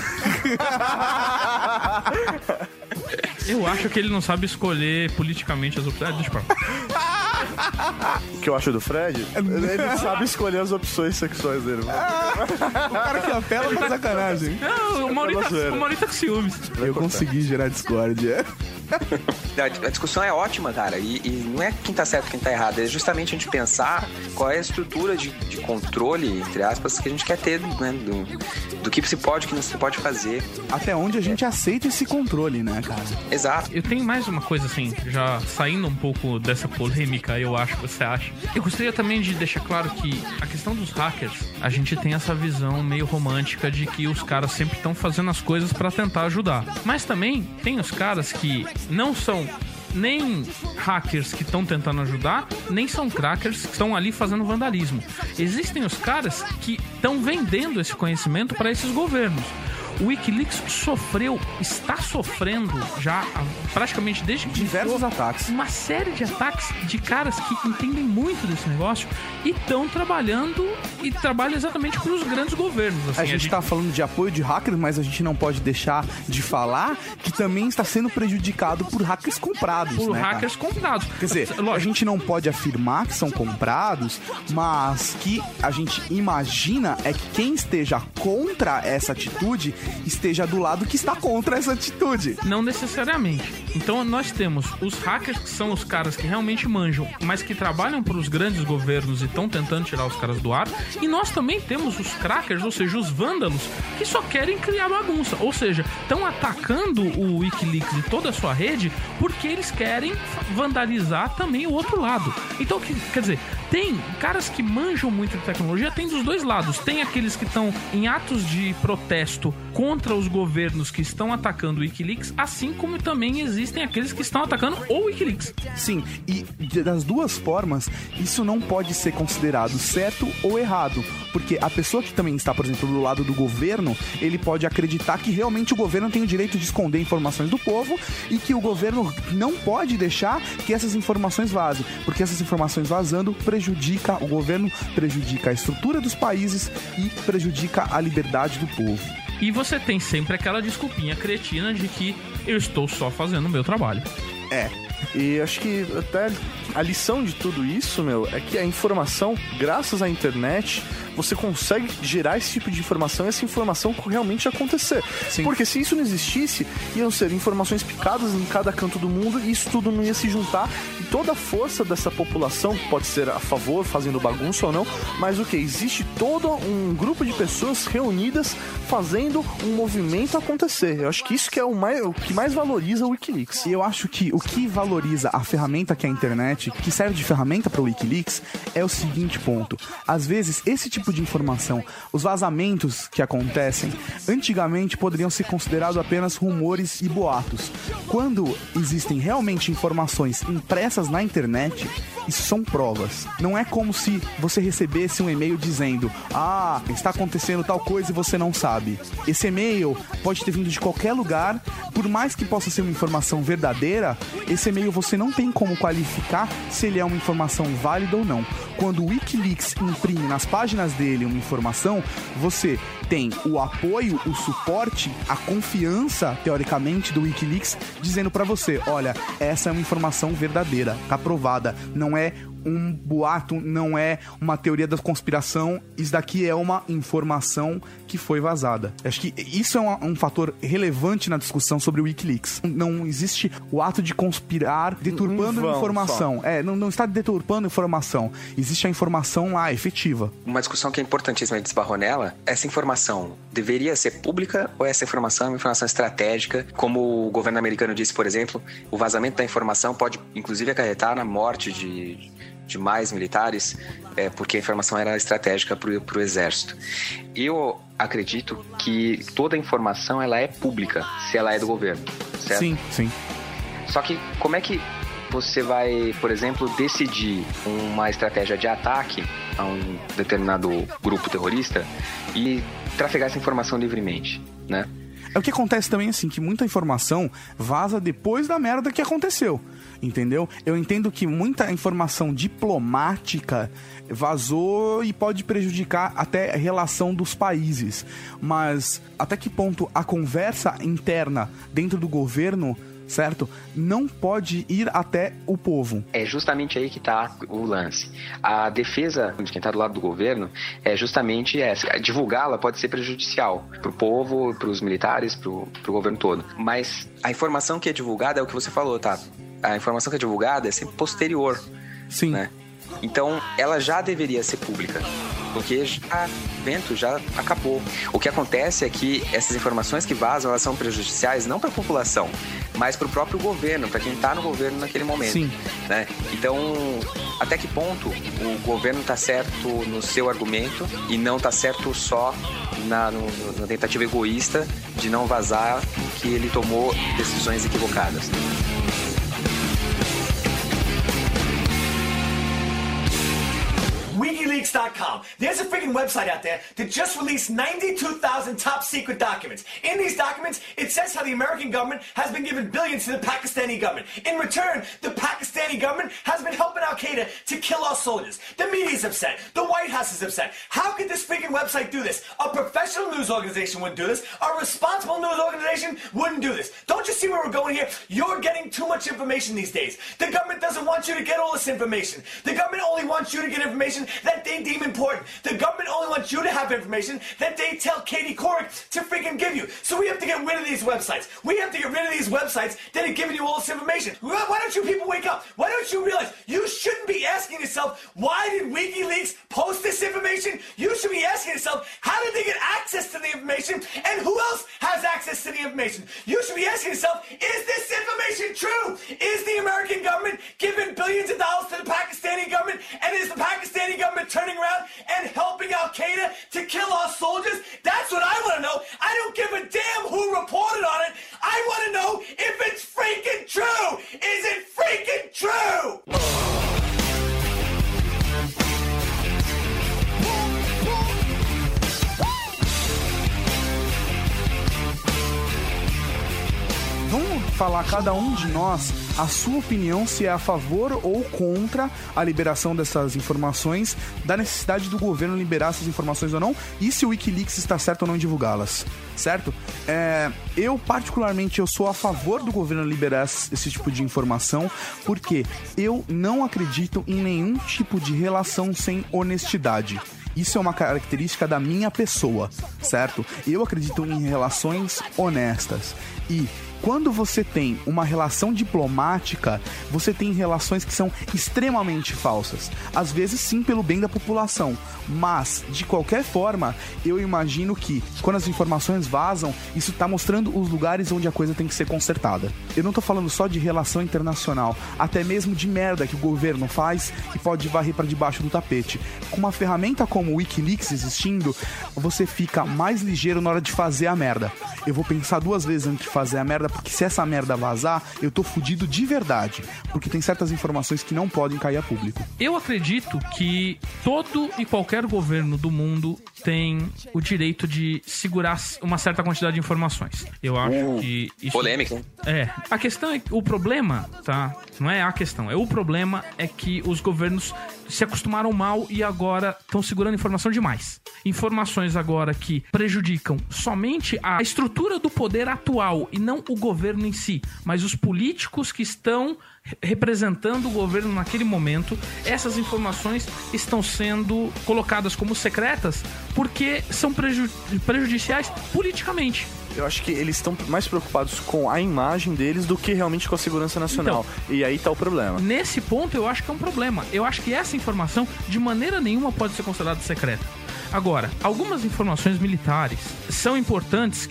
Eu acho que ele não sabe escolher politicamente as opções. Deixa eu falar. O que eu acho do Fred? Ele não sabe escolher as opções sexuais dele. O cara que apela pra sacanagem. Não, o Mauri tá com ciúmes. Eu consegui gerar discórdia. A discussão é ótima, cara, e não é quem tá certo e quem tá errado, é justamente a gente pensar qual é a estrutura de controle, entre aspas, que a gente quer ter, né, do que se pode e que não se pode fazer. Até onde a gente aceita esse controle, né, cara? Exato. Eu tenho mais uma coisa assim, já saindo um pouco dessa polêmica, eu acho que você acha. Eu gostaria também de deixar claro que a questão dos hackers, a gente tem essa visão meio romântica de que os caras sempre estão fazendo as coisas pra tentar ajudar. Mas também tem os caras que não são nem hackers que estão tentando ajudar, nem são crackers que estão ali fazendo vandalismo. Existem os caras que estão vendendo esse conhecimento para esses governos. O WikiLeaks está sofrendo já praticamente desde que diversos ataques. Uma série de ataques de caras que entendem muito desse negócio e estão trabalham exatamente para os grandes governos. Assim, a gente tá falando de apoio de hackers, mas a gente não pode deixar de falar que também está sendo prejudicado por hackers comprados. Por né, hackers comprados. Quer dizer, a gente não pode afirmar que são comprados, mas que a gente imagina é que quem esteja contra essa atitude esteja do lado que está contra essa atitude. Não necessariamente. Então nós temos os hackers, que são os caras que realmente manjam, mas que trabalham para os grandes governos e estão tentando tirar os caras do ar. E nós também temos os crackers, ou seja, os vândalos, que só querem criar bagunça. Ou seja, estão atacando o Wikileaks e toda a sua rede porque eles querem vandalizar também o outro lado. Então, quer dizer, tem caras que manjam muito de tecnologia, tem dos dois lados. Tem aqueles que estão em atos de protesto contra os governos que estão atacando o Wikileaks, assim como também existem aqueles que estão atacando o Wikileaks. Sim, e das duas formas, isso não pode ser considerado certo ou errado, porque a pessoa que também está, por exemplo, do lado do governo, ele pode acreditar que realmente o governo tem o direito de esconder informações do povo e que o governo não pode deixar que essas informações vazem, porque essas informações vazando prejudica o governo, prejudica a estrutura dos países e prejudica a liberdade do povo. E você tem sempre aquela desculpinha cretina de que eu estou só fazendo o meu trabalho. E acho que até a lição de tudo isso, é que a informação, graças à internet, você consegue gerar esse tipo de informação e essa informação realmente acontecer. Sim. Porque se isso não existisse, iam ser informações picadas em cada canto do mundo e isso tudo não ia se juntar. E toda a força dessa população, pode ser a favor, fazendo bagunça ou não, mas existe todo um grupo de pessoas reunidas fazendo um movimento acontecer. Eu acho que isso que é o que mais valoriza o Wikileaks. E eu acho que o que valoriza a ferramenta que é a internet, que serve de ferramenta para o Wikileaks, é o seguinte ponto. Às vezes, esse tipo de informação, os vazamentos que acontecem, antigamente poderiam ser considerados apenas rumores e boatos. Quando existem realmente informações impressas na internet, isso são provas. Não é como se você recebesse um e-mail dizendo: está acontecendo tal coisa e você não sabe. Esse e-mail pode ter vindo de qualquer lugar, por mais que possa ser uma informação verdadeira, esse e-mail você não tem como qualificar se ele é uma informação válida ou não. Quando o Wikileaks imprime nas páginas dele uma informação, você tem o apoio, o suporte, a confiança, teoricamente, do Wikileaks, dizendo pra você: olha, essa é uma informação verdadeira, tá provada, não é um boato, não é uma teoria da conspiração, isso daqui é uma informação que foi vazada. Acho que isso é um fator relevante na discussão sobre o Wikileaks. Não existe o ato de conspirar deturpando a informação. Não está deturpando a informação. Existe a informação lá, efetiva. Uma discussão que é importantíssima, a gente esbarrou nela, essa informação deveria ser pública ou essa informação é uma informação estratégica? Como o governo americano disse, por exemplo, o vazamento da informação pode, inclusive, acarretar na morte de mais militares, porque a informação era estratégica para o exército. Eu acredito que toda a informação ela é pública, se ela é do governo, certo? Sim. Só que como é que você vai, por exemplo, decidir uma estratégia de ataque a um determinado grupo terrorista e trafegar essa informação livremente, né? O que acontece também, assim, que muita informação vaza depois da merda que aconteceu, entendeu? Eu entendo que muita informação diplomática vazou e pode prejudicar até a relação dos países. Mas até que ponto a conversa interna dentro do governo, certo, não pode ir até o povo? É justamente aí que está o lance. A defesa de quem está do lado do governo é justamente essa. Divulgá-la pode ser prejudicial para o povo, para os militares, para o governo todo. Mas a informação que é divulgada é o que você falou, tá? A informação que é divulgada é sempre posterior. Sim. Né? Então, ela já deveria ser pública, porque o evento já acabou. O que acontece é que essas informações que vazam, elas são prejudiciais não para a população, mas para o próprio governo, para quem está no governo naquele momento. Sim. Né? Então, até que ponto o governo está certo no seu argumento e não está certo só na tentativa egoísta de não vazar que ele tomou decisões equivocadas. WikiLeaks.com. There's a freaking website out there that just released 92,000 top secret documents. In these documents, it says how the American government has been giving billions to the Pakistani government. In return, the Pakistani government has been helping Al-Qaeda to kill our soldiers. The media's upset. The White House is upset. How could this freaking website do this? A professional news organization wouldn't do this. A responsible news organization wouldn't do this. Don't you see where we're going here? You're getting too much information these days. The government doesn't want you to get all this information. The government only wants you to get information that that they deem important. The government only wants you to have information that they tell Katie Couric to freaking give you. So we have to get rid of these websites. We have to get rid of these websites that are giving you all this information. Why don't you people wake up? Why don't you realize you shouldn't be asking yourself, why did WikiLeaks post this information? You should be asking yourself, how did they get access to the information? And who else has access to the information? You should be asking yourself, is this information true? Is the American government giving billions of dollars to the Pakistani government? And is the Pakistani government turning around and helping Al-Qaeda to kill our soldiers? That's what I want to know. I don't give a damn who reported on it. I want to know if it's freaking true. Is it freaking true? Vamos falar cada um de nós a sua opinião, se é a favor ou contra a liberação dessas informações, da necessidade do governo liberar essas informações ou não, e se o WikiLeaks está certo ou não em divulgá-las, certo? Eu, particularmente, eu sou a favor do governo liberar esse tipo de informação, porque eu não acredito em nenhum tipo de relação sem honestidade. Isso é uma característica da minha pessoa, certo? Eu acredito em relações honestas. E quando você tem uma relação diplomática, você tem relações que são extremamente falsas. Às vezes, sim, pelo bem da população. Mas, de qualquer forma, eu imagino que, quando as informações vazam, isso está mostrando os lugares onde a coisa tem que ser consertada. Eu não tô falando só de relação internacional, até mesmo de merda que o governo faz e pode varrer para debaixo do tapete. Com uma ferramenta como o WikiLeaks existindo, você fica mais ligeiro na hora de fazer a merda. Eu vou pensar duas vezes antes de fazer a merda, porque se essa merda vazar, eu tô fudido de verdade. Porque tem certas informações que não podem cair a público. Eu acredito que todo e qualquer governo do mundo tem o direito de segurar uma certa quantidade de informações. Eu acho que isso... Polêmica, hein? A questão é que o problema, tá? Não é a questão, o problema é que os governos se acostumaram mal e agora estão segurando informação demais. Informações agora que prejudicam somente a estrutura do poder atual e não o governo em si, mas os políticos que estão representando o governo naquele momento. Essas informações estão sendo colocadas como secretas porque são prejudiciais politicamente. Eu acho que eles estão mais preocupados com a imagem deles do que realmente com a segurança nacional. Então, e aí tá o problema. Nesse ponto, eu acho que é um problema. Eu acho que essa informação, de maneira nenhuma, pode ser considerada secreta. Agora, algumas informações militares são importantes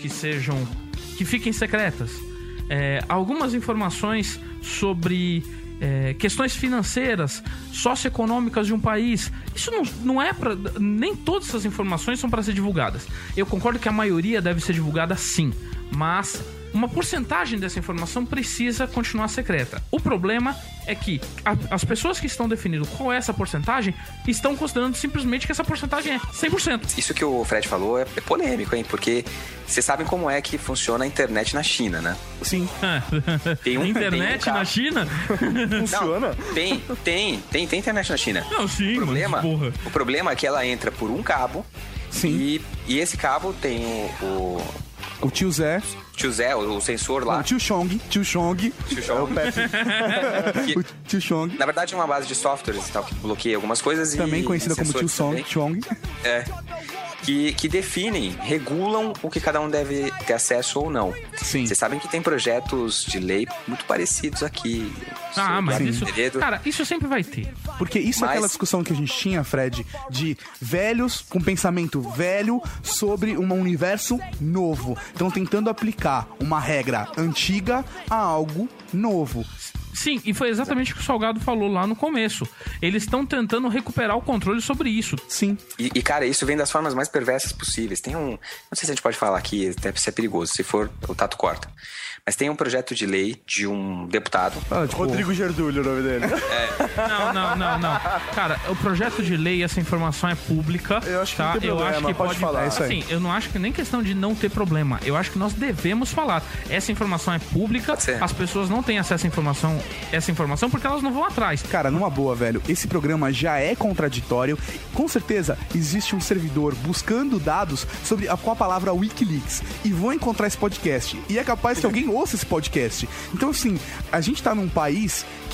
que fiquem secretas. Algumas informações sobre questões financeiras, socioeconômicas de um país, isso não é pra... Nem todas essas informações são para ser divulgadas. Eu concordo que a maioria deve ser divulgada sim, mas uma porcentagem dessa informação precisa continuar secreta. O problema é que as pessoas que estão definindo qual é essa porcentagem estão considerando simplesmente que essa porcentagem é 100%. Isso que o Fred falou é polêmico, hein? Porque vocês sabem como é que funciona a internet na China, né? Sim. Internet na China? Funciona? Não, tem internet na China. Não, sim, o problema é que ela entra por um cabo. Sim. E esse cabo tem o tio Zé, o sensor lá. O tio Chong. É o Pepe. O tio Chong. Na verdade é uma base de softwares e tal, que bloqueia algumas coisas. Também conhecida como tio Chong. Que definem, regulam o que cada um deve ter acesso ou não. Sim. Vocês sabem que tem projetos de lei muito parecidos aqui. Mas isso... Cara, isso sempre vai ter. Porque isso é aquela discussão que a gente tinha, Fred, de velhos com pensamento velho sobre um universo novo. Então tentando aplicar uma regra antiga a algo novo. Sim, e foi exatamente o que o Salgado falou lá no começo. Eles estão tentando recuperar o controle sobre isso. Sim. E, cara, isso vem das formas mais perversas possíveis. Tem um... Não sei se a gente pode falar aqui, deve ser perigoso. Se for, o Tato corta. Mas tem um projeto de lei de um deputado. Rodrigo Gerdulho, o nome dele. Não. Cara, o projeto de lei, essa informação é pública. Eu acho que não tem problema, acho que pode falar. Isso aí. Assim, eu não acho que nem questão de não ter problema. Eu acho que nós devemos falar. Essa informação é pública. As pessoas não têm acesso a essa informação porque elas não vão atrás. Cara, numa boa, velho, esse programa já é contraditório. Com certeza existe um servidor buscando dados com a palavra WikiLeaks e vão encontrar esse podcast. E é capaz que alguém ouça esse podcast. Então, assim, a gente tá num país que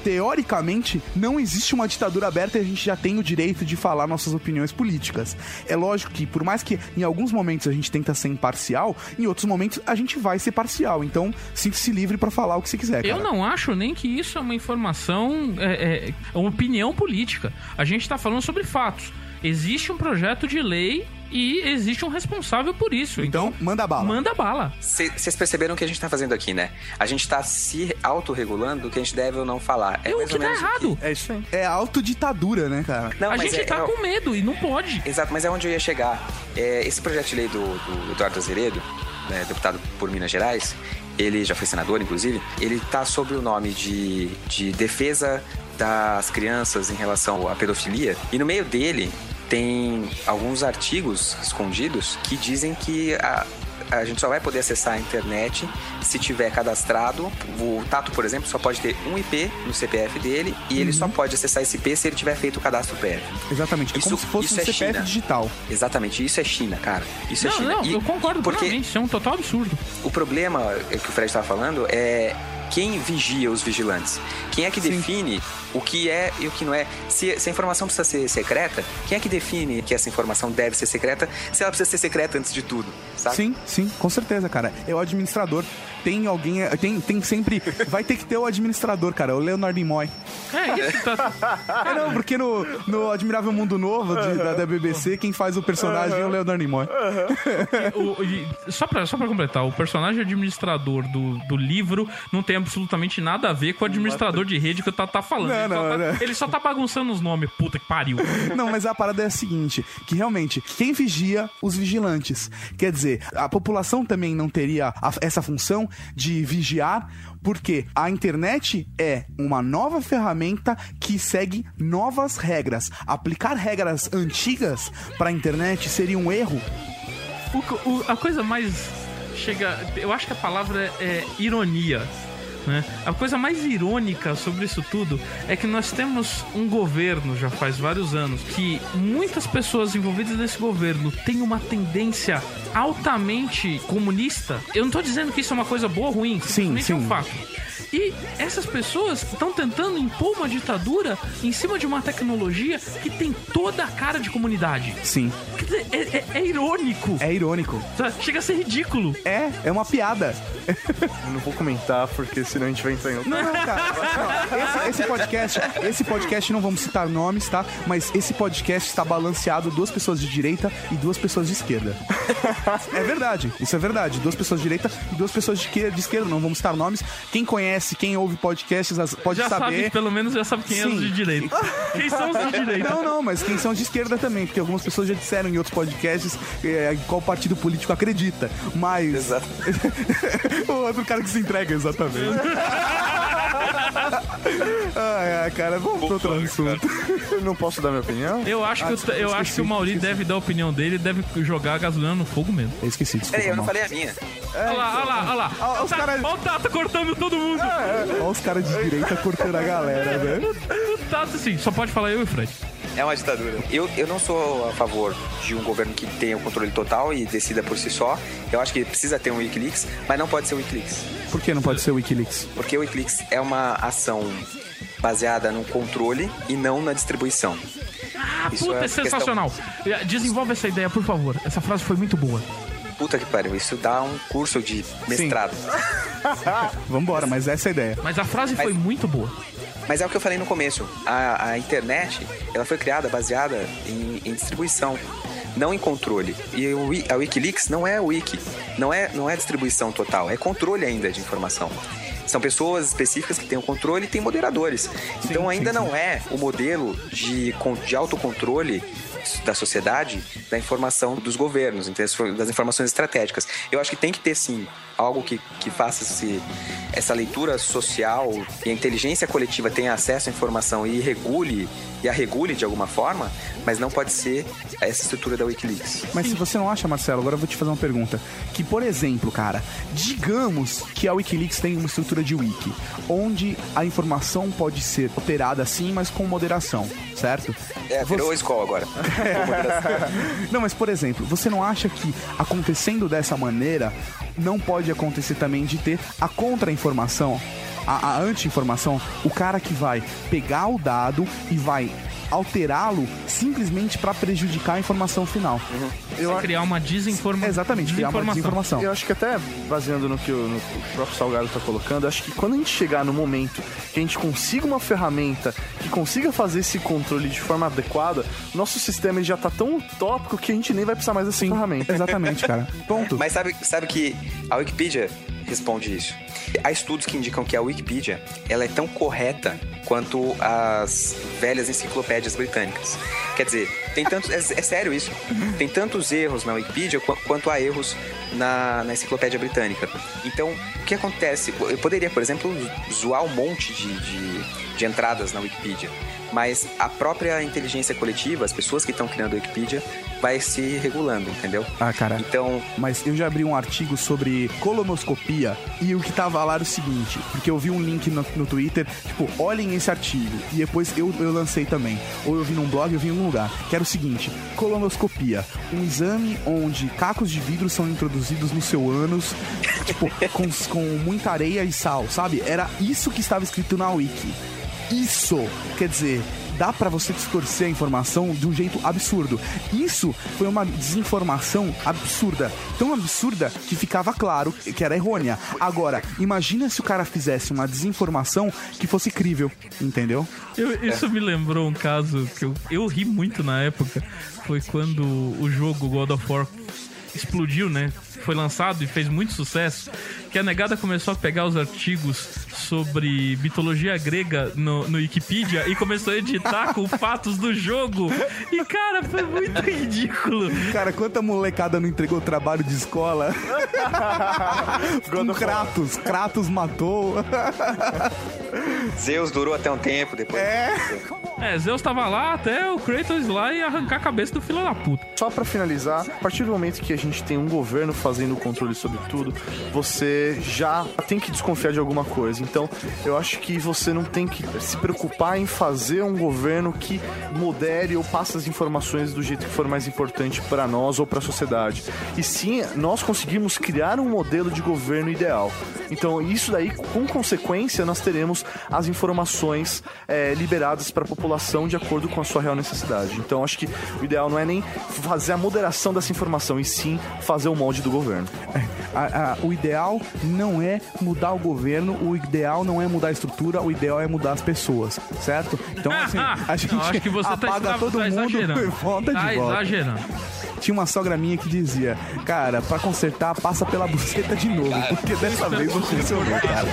teoricamente, não existe uma ditadura aberta e a gente já tem o direito de falar nossas opiniões políticas. É lógico que, por mais que em alguns momentos a gente tenta ser imparcial, em outros momentos a gente vai ser parcial. Então, sinta-se livre pra falar o que você quiser, cara. Eu não acho nem que isso é uma informação, é uma opinião política. A gente tá falando sobre fatos. Existe um projeto de lei e existe um responsável por isso. Então, manda bala. Manda bala. Vocês perceberam o que a gente tá fazendo aqui, né? A gente tá se autorregulando o que a gente deve ou não falar. É o que tá errado. É isso aí. É autoditadura, né, cara? Não, A mas gente tá com medo e não pode. Exato, mas é onde eu ia chegar. Esse projeto de lei do Eduardo Azeredo, né, deputado por Minas Gerais, ele já foi senador, inclusive, ele tá sob o nome de defesa das crianças em relação à pedofilia. E no meio dele tem alguns artigos escondidos que dizem que a gente só vai poder acessar a internet se tiver cadastrado. O Tato, por exemplo, só pode ter um IP no CPF dele e ele só pode acessar esse IP se ele tiver feito o cadastro prévio. Exatamente, é como se fosse um CPF China. Digital. Exatamente, isso é China, cara. Isso é China. Não, eu concordo porque plenamente, isso é um total absurdo. o problema que o Fred estava falando é quem vigia os vigilantes. Quem é que define o que é e o que não é? Se a informação precisa ser secreta, quem é que define que essa informação deve ser secreta, se ela precisa ser secreta antes de tudo, sabe? Sim, com certeza, cara. É o administrador. Tem alguém... Tem sempre... Vai ter que ter o administrador, cara. O Leonard Nimoy. É isso, tá... Não, porque no Admirável Mundo Novo da BBC, quem faz o personagem é o Leonard Nimoy. Só pra completar, o personagem administrador do livro não tem absolutamente nada a ver com o administrador de rede que o Tato tá falando. Ele só tá bagunçando os nomes, puta que pariu. Não, mas a parada é a seguinte, que realmente, quem vigia os vigilantes? Quer dizer, a população também não teria essa função de vigiar, porque a internet é uma nova ferramenta que segue novas regras. Aplicar regras antigas pra internet seria um erro? A coisa mais eu acho que a palavra é ironia, né? A coisa mais irônica sobre isso tudo é que nós temos um governo já faz vários anos que muitas pessoas envolvidas nesse governo têm uma tendência altamente comunista. Eu não tô dizendo que isso é uma coisa boa ou ruim, simplesmente é um fato. E essas pessoas estão tentando impor uma ditadura em cima de uma tecnologia que tem toda a cara de comunidade. Sim. Quer dizer, é irônico. É irônico. Chega a ser ridículo. É uma piada. Eu não vou comentar, porque senão a gente vai entrar em outro. Não, cara. Esse podcast não vamos citar nomes, tá? Mas esse podcast está balanceado 2 pessoas de direita e 2 pessoas de esquerda. É verdade, isso é verdade. 2 pessoas de direita e 2 pessoas de esquerda. Não vamos citar nomes. Quem conhece, quem ouve podcasts pode já saber. Sabe, pelo menos já sabe quem é os de direita. Quem são os de direita? Não, mas quem são de esquerda também, porque algumas pessoas já disseram em outros podcasts qual partido político acredita. Mas... Exato. O outro cara que se entrega, exatamente. Cara, vamos pro outro assunto. Eu não posso dar minha opinião? Eu acho que o Mauri deve dar a opinião dele e deve jogar a gasolina no fogo mesmo. Eu esqueci, desculpa. Peraí, eu não falei a minha. Olha lá. Olha o Tato cortando todo mundo. Olha os caras de direita cortando a galera, né? O Tato, assim, só pode falar eu e o Fred. É uma ditadura. Eu não sou a favor de um governo que tenha o controle total e decida por si só. Eu acho que precisa ter um Wikileaks, mas não pode ser o Wikileaks. Por que não pode ser o Wikileaks? Porque o Wikileaks é uma ação baseada no controle e não na distribuição. Isso é sensacional. Desenvolve essa ideia, por favor. Essa frase foi muito boa. Puta que pariu, isso dá um curso de mestrado. Vambora, mas essa é a ideia. Mas a frase foi muito boa. Mas é o que eu falei no começo. A internet, ela foi criada baseada em distribuição, não em controle. E a Wikileaks não é wiki, não é distribuição total, é controle ainda de informação. São pessoas específicas que têm o controle e tem moderadores. Então ainda não é o modelo de autocontrole da sociedade, da informação dos governos, das informações estratégicas. Eu acho que tem que ter, sim, algo que faça essa leitura social e a inteligência coletiva tenha acesso à informação e a regule de alguma forma, mas não pode ser essa estrutura da Wikileaks. Mas se você não acha, Marcelo, agora eu vou te fazer uma pergunta. Que, por exemplo, cara, digamos que a Wikileaks tem uma estrutura de wiki, onde a informação pode ser operada assim, mas com moderação, certo? Virou escola agora. Não, mas por exemplo, você não acha que acontecendo dessa maneira não pode acontecer também de ter a contra-informação? a anti-informação, o cara que vai pegar o dado e vai alterá-lo simplesmente para prejudicar a informação final. Criar uma desinformação. Exatamente, criar uma desinformação. Eu acho que até, baseando no que o próprio Salgado tá colocando, acho que quando a gente chegar no momento que a gente consiga uma ferramenta que consiga fazer esse controle de forma adequada, nosso sistema já tá tão utópico que a gente nem vai precisar mais dessa ferramenta. Exatamente, cara. Ponto. Mas sabe que a Wikipedia responde isso. Há estudos que indicam que a Wikipedia ela é tão correta quanto as velhas enciclopédias britânicas. Quer dizer, tem tantos... É sério isso. Tem tantos erros na Wikipedia quanto há erros na enciclopédia britânica. Então, o que acontece? Eu poderia, por exemplo, zoar um monte de entradas na Wikipedia, mas a própria inteligência coletiva, as pessoas que estão criando a Wikipedia, vai se regulando, entendeu? Ah, cara, então... mas eu já abri um artigo sobre colonoscopia e o que tava lá era o seguinte, porque eu vi um link no Twitter, tipo, olhem esse artigo, e depois eu lancei também, ou eu vi num blog, eu vi em algum lugar, que era o seguinte: colonoscopia, um exame onde cacos de vidro são introduzidos no seu ânus, tipo, com muita areia e sal, sabe? Era isso que estava escrito na Wiki. Isso, quer dizer, dá pra você distorcer a informação de um jeito absurdo. Isso foi uma desinformação absurda. Tão absurda que ficava claro que era errônea. Agora, imagina se o cara fizesse uma desinformação que fosse crível, entendeu? Isso me lembrou um caso que eu ri muito na época. Foi quando o jogo God of War explodiu, né? Foi lançado e fez muito sucesso, que a negada começou a pegar os artigos sobre mitologia grega no Wikipedia e começou a editar com fatos do jogo. E, cara, foi muito ridículo. Cara, quanta molecada não entregou trabalho de escola? Com Kratos. Kratos matou. Zeus durou até um tempo depois. Zeus tava lá até o Kratos ir lá e arrancar a cabeça do filho da puta. Só pra finalizar, a partir do momento que a gente tem um governo fazendo o controle sobre tudo, você já tem que desconfiar de alguma coisa. Então, eu acho que você não tem que se preocupar em fazer um governo que modere ou passe as informações do jeito que for mais importante pra nós ou pra sociedade. E sim, nós conseguimos criar um modelo de governo ideal. Então, isso daí, com consequência, nós teremos as informações liberadas para a população de acordo com a sua real necessidade. Então, acho que o ideal não é nem fazer a moderação dessa informação, e sim fazer o molde do governo. O ideal não é mudar o governo, o ideal não é mudar a estrutura, o ideal é mudar as pessoas, certo? Então, assim, a gente acho que você apaga todo mundo e volta de volta. Exagerando. Tinha uma sogra minha que dizia: cara, pra consertar, passa pela buceta de novo, porque dessa vez não funcionou, cara.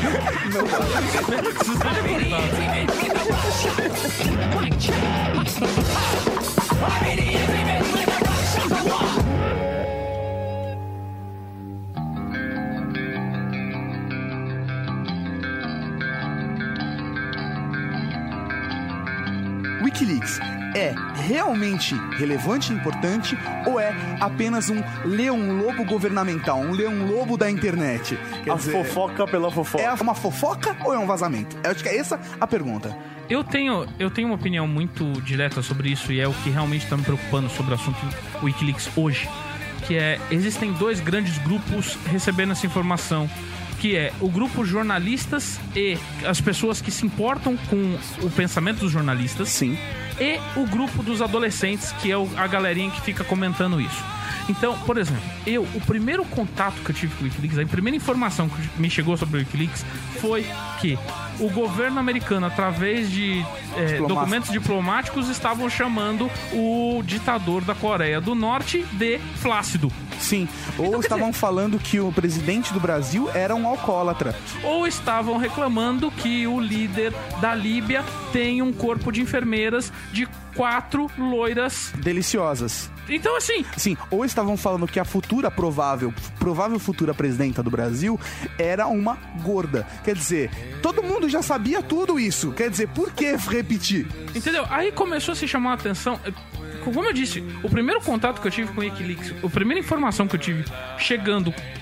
Wikileaks é realmente relevante e importante, ou é apenas um leão-lobo governamental, um leão-lobo da internet? Quer dizer, fofoca pela fofoca. É uma fofoca ou é um vazamento? Eu acho que é essa a pergunta. Eu tenho uma opinião muito direta sobre isso, e é o que realmente está me preocupando sobre o assunto Wikileaks hoje, que existem dois grandes grupos recebendo essa informação, que é o grupo jornalistas e as pessoas que se importam com o pensamento dos jornalistas. Sim. E o grupo dos adolescentes, que é a galerinha que fica comentando isso. Então, por exemplo, o primeiro contato que eu tive com o Wikileaks, a primeira informação que me chegou sobre o Wikileaks foi que o governo americano, através de documentos diplomáticos, estavam chamando o ditador da Coreia do Norte de flácido. Sim, ou estavam falando que o presidente do Brasil era um alcoólatra. Ou estavam reclamando que o líder da Líbia tem um corpo de enfermeiras de 4 loiras deliciosas. Então, assim... Sim, ou estavam falando que a provável futura presidenta do Brasil era uma gorda. Quer dizer, todo mundo já sabia tudo isso. Quer dizer, por que repetir? Entendeu? Aí começou a se chamar a atenção... Como eu disse, o primeiro contato que eu tive com o Wikileaks, a primeira informação que eu tive chegando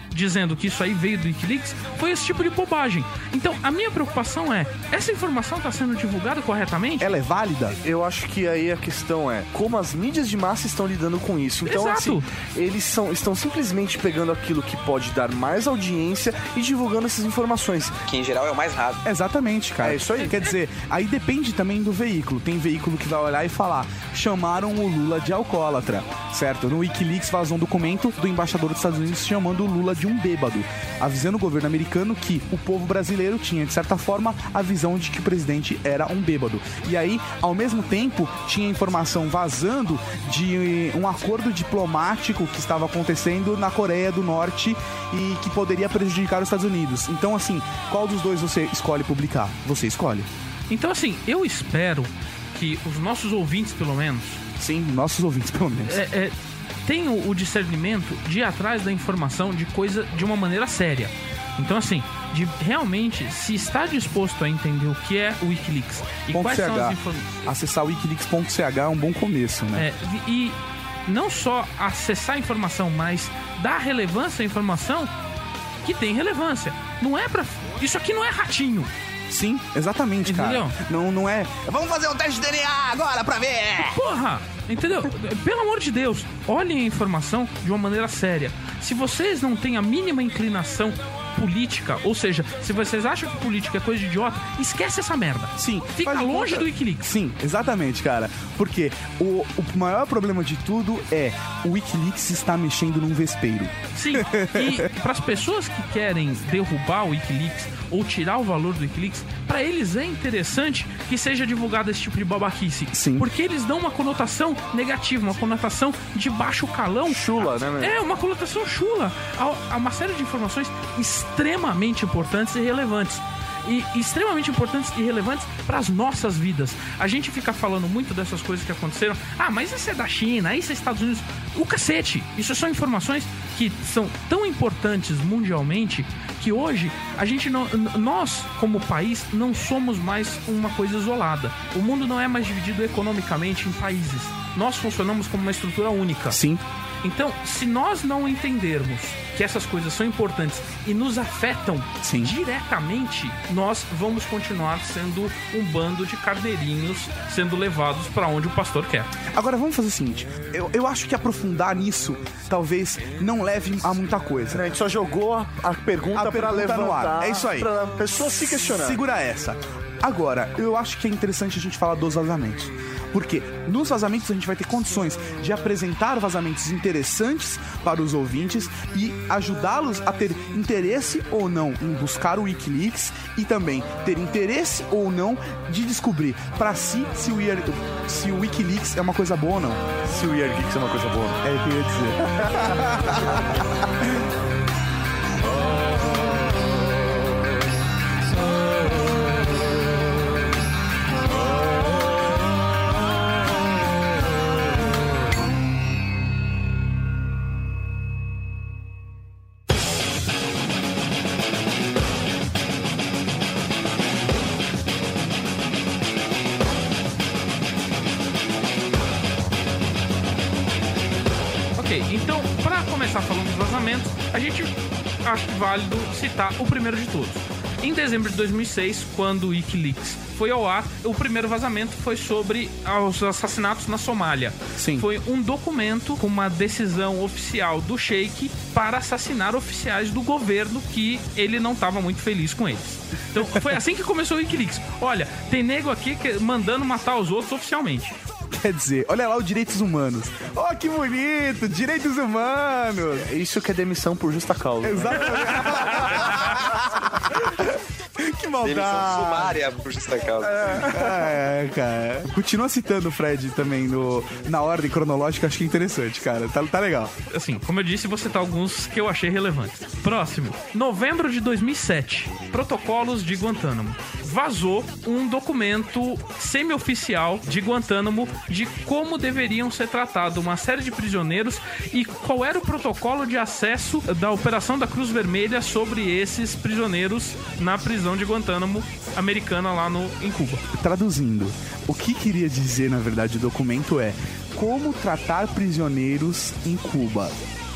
dizendo que isso aí veio do WikiLeaks, foi esse tipo de bobagem. Então, a minha preocupação é, essa informação está sendo divulgada corretamente? Ela é válida? Eu acho que aí a questão é como as mídias de massa estão lidando com isso. Então, Exato. assim, eles estão simplesmente pegando aquilo que pode dar mais audiência e divulgando essas informações. Que em geral é o mais raso. Exatamente, cara. É isso aí. Quer dizer, aí depende também do veículo. Tem veículo que vai olhar e falar: chamaram o Lula de alcoólatra, certo? No WikiLeaks vazou um documento do embaixador dos Estados Unidos chamando o Lula de um bêbado, avisando o governo americano que o povo brasileiro tinha, de certa forma, a visão de que o presidente era um bêbado. E aí, ao mesmo tempo, tinha informação vazando de um acordo diplomático que estava acontecendo na Coreia do Norte e que poderia prejudicar os Estados Unidos. Então, assim, qual dos dois você escolhe publicar? Você escolhe. Então, assim, eu espero que os nossos ouvintes, pelo menos, Sim, nossos ouvintes, pelo menos. tenham o discernimento de ir atrás da informação de coisa de uma maneira séria. Então, assim, de realmente se está disposto a entender o que é o WikiLeaks e quais são as informações. Acessar o wikileaks.ch é um bom começo, né? E não só acessar a informação, mas dar relevância à informação que tem relevância. Não é pra... Isso aqui não é ratinho. Sim, exatamente, Entendeu? cara. Não é... Vamos fazer um teste de DNA agora pra ver! Porra! Entendeu? Pelo amor de Deus, olhem a informação de uma maneira séria. Se vocês não têm a mínima inclinação política, ou seja, se vocês acham que política é coisa de idiota, esquece essa merda. Sim. Fica faz de longe conta- do WikiLeaks. Sim, exatamente, cara. Porque o maior problema de tudo é o WikiLeaks está mexendo num vespeiro. Sim, e para as pessoas que querem derrubar o WikiLeaks ou tirar o valor do WikiLeaks, para eles é interessante que seja divulgado esse tipo de babaquice. Sim. Porque eles dão uma conotação negativa, uma conotação de baixo calão. Chula, né, meu? É, uma conotação chula a uma série de informações extremamente importantes e relevantes. E extremamente importantes e relevantes para as nossas vidas. A gente fica falando muito dessas coisas que aconteceram. Ah, mas isso é da China, isso é Estados Unidos. O cacete! Isso são informações que são tão importantes mundialmente que hoje a gente não, nós como país não somos mais uma coisa isolada. O mundo não é mais dividido economicamente em países. Nós funcionamos como uma estrutura única. Sim. Então, se nós não entendermos que essas coisas são importantes e nos afetam Sim. diretamente, nós vamos continuar sendo um bando de carneirinhos sendo levados para onde o pastor quer. Agora vamos fazer o seguinte. Eu acho que aprofundar nisso talvez não leve a muita coisa. A gente só jogou a pergunta pra pergunta no ar. levantar. É isso aí. Pra pessoa se questionar. Segura essa. Agora, eu acho que é interessante a gente falar dos vazamentos. Porque nos vazamentos a gente vai ter condições de apresentar vazamentos interessantes para os ouvintes e ajudá-los a ter interesse ou não em buscar o WikiLeaks e também ter interesse ou não de descobrir para si se o WikiLeaks é uma coisa boa ou não. Se o Year Geeks é uma coisa boa. É o que eu ia dizer. Ok, então, para começar falando dos vazamentos, a gente acha válido citar o primeiro de todos. Em dezembro de 2006, quando o WikiLeaks foi ao ar, o primeiro vazamento foi sobre os assassinatos na Somália. Sim. Foi um documento com uma decisão oficial do Sheik para assassinar oficiais do governo que ele não estava muito feliz com eles. Então, foi assim que começou o WikiLeaks. Olha, tem nego aqui mandando matar os outros oficialmente. Quer dizer, olha lá os direitos humanos. Oh, que bonito! Direitos humanos! Isso que é demissão por justa causa. Exatamente. Que maldade. Demissão sumária por justa causa. Cara. Continua citando o Fred também na ordem cronológica, acho que é interessante, cara. Tá legal. Assim, como eu disse, vou citar alguns que eu achei relevantes. Próximo, novembro de 2007, protocolos de Guantánamo. Vazou um documento semi-oficial de Guantánamo de como deveriam ser tratados uma série de prisioneiros e qual era o protocolo de acesso da Operação da Cruz Vermelha sobre esses prisioneiros na prisão de Guantánamo americana lá em Cuba. Traduzindo, o que queria dizer, na verdade, o documento é como tratar prisioneiros em Cuba.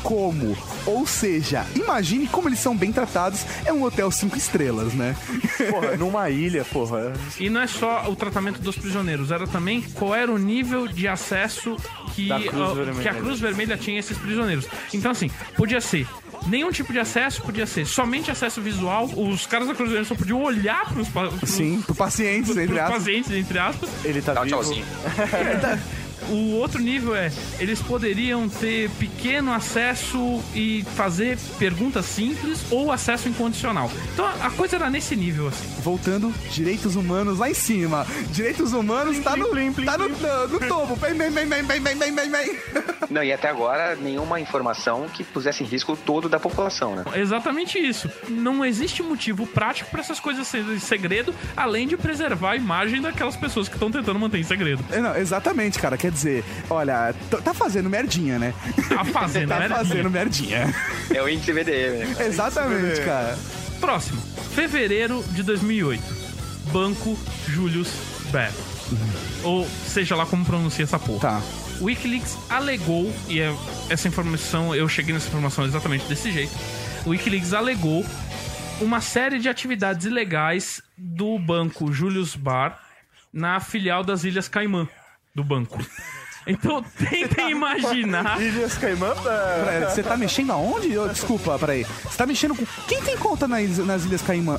como? Ou seja, imagine como eles são bem tratados. É um hotel 5 estrelas, né? Porra, numa ilha, porra. E não é só o tratamento dos prisioneiros, era também qual era o nível de acesso que a Cruz Vermelha tinha a esses prisioneiros. Então, assim, podia ser nenhum tipo de acesso, podia ser somente acesso visual. Os caras da Cruz Vermelha só podiam olhar pros pacientes, entre aspas. Ele tá vivo. Tchauzinho. O outro nível é, eles poderiam ter pequeno acesso e fazer perguntas simples ou acesso incondicional. Então a coisa era nesse nível, assim. Voltando, direitos humanos lá em cima. Direitos humanos tá no topo. Bem. Não, e até agora, nenhuma informação que pusesse em risco todo da população, né? Exatamente isso. Não existe motivo prático para essas coisas serem segredo, além de preservar a imagem daquelas pessoas que estão tentando manter em segredo. Não, exatamente, cara. Quer dizer, olha, tá fazendo merdinha, né? Tá fazendo merdinha. É o índice VDM, né? Exatamente, cara. Próximo. Fevereiro de 2008. Banco Julius Baer. Ou seja lá como pronuncia essa porra. Tá. O WikiLeaks alegou, e essa informação, eu cheguei nessa informação exatamente desse jeito. O WikiLeaks alegou uma série de atividades ilegais do banco Julius Baer na filial das Ilhas Caimã do banco. Então, tentem imaginar... Ilhas Caimã? Peraí, você tá mexendo aonde? Desculpa, peraí. Você tá mexendo com... Quem tem conta nas Ilhas Caimã?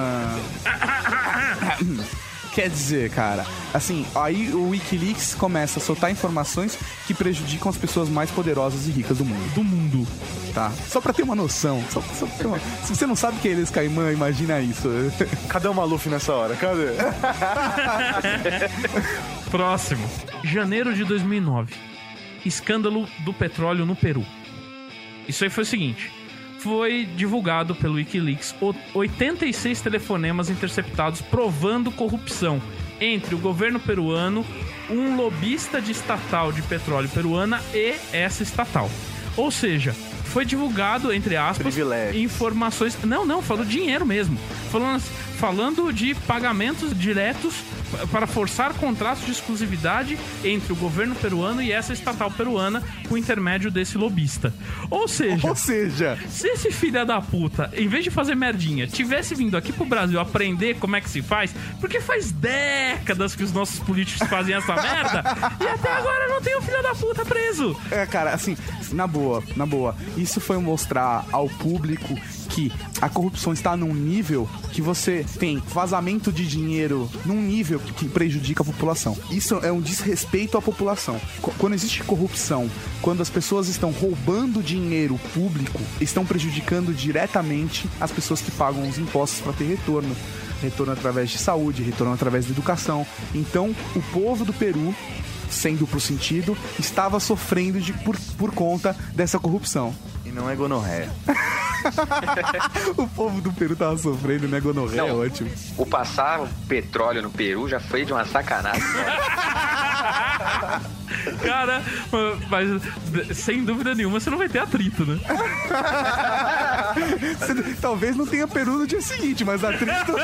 Quer dizer, cara, assim, aí o WikiLeaks começa a soltar informações que prejudicam as pessoas mais poderosas e ricas do mundo. Tá? Só pra ter uma noção. Se você não sabe que é Ilhas Caimã, imagina isso. Cadê o Maluf nessa hora? Cadê? Próximo. Janeiro de 2009. Escândalo do petróleo no Peru. Isso aí foi o seguinte. Foi divulgado pelo WikiLeaks 86 telefonemas interceptados provando corrupção entre o governo peruano, um lobista de estatal de petróleo peruana e essa estatal. Ou seja, foi divulgado, entre aspas, informações... Não, falou dinheiro mesmo. Falando de pagamentos diretos para forçar contratos de exclusividade entre o governo peruano e essa estatal peruana com o intermédio desse lobista. Ou seja, se esse filho da puta, em vez de fazer merdinha, tivesse vindo aqui pro Brasil aprender como é que se faz, porque faz décadas que os nossos políticos fazem essa merda e até agora não tem o filho da puta preso. Cara, assim, na boa, isso foi mostrar ao público que a corrupção está num nível que você tem vazamento de dinheiro num nível que prejudica a população. Isso é um desrespeito à população. Quando existe corrupção, quando as pessoas estão roubando dinheiro público, estão prejudicando diretamente as pessoas que pagam os impostos para ter retorno. Retorno através de saúde, retorno através de educação. Então, o povo do Peru, sem duplo sentido, estava sofrendo por conta dessa corrupção. E não é gonorreia. O povo do Peru tava sofrendo, né? Gonorreia é ótimo. O passar o petróleo no Peru já foi de uma sacanagem. Cara, mas sem dúvida nenhuma você não vai ter atrito, né? Talvez não tenha Peru no dia seguinte, mas atrito...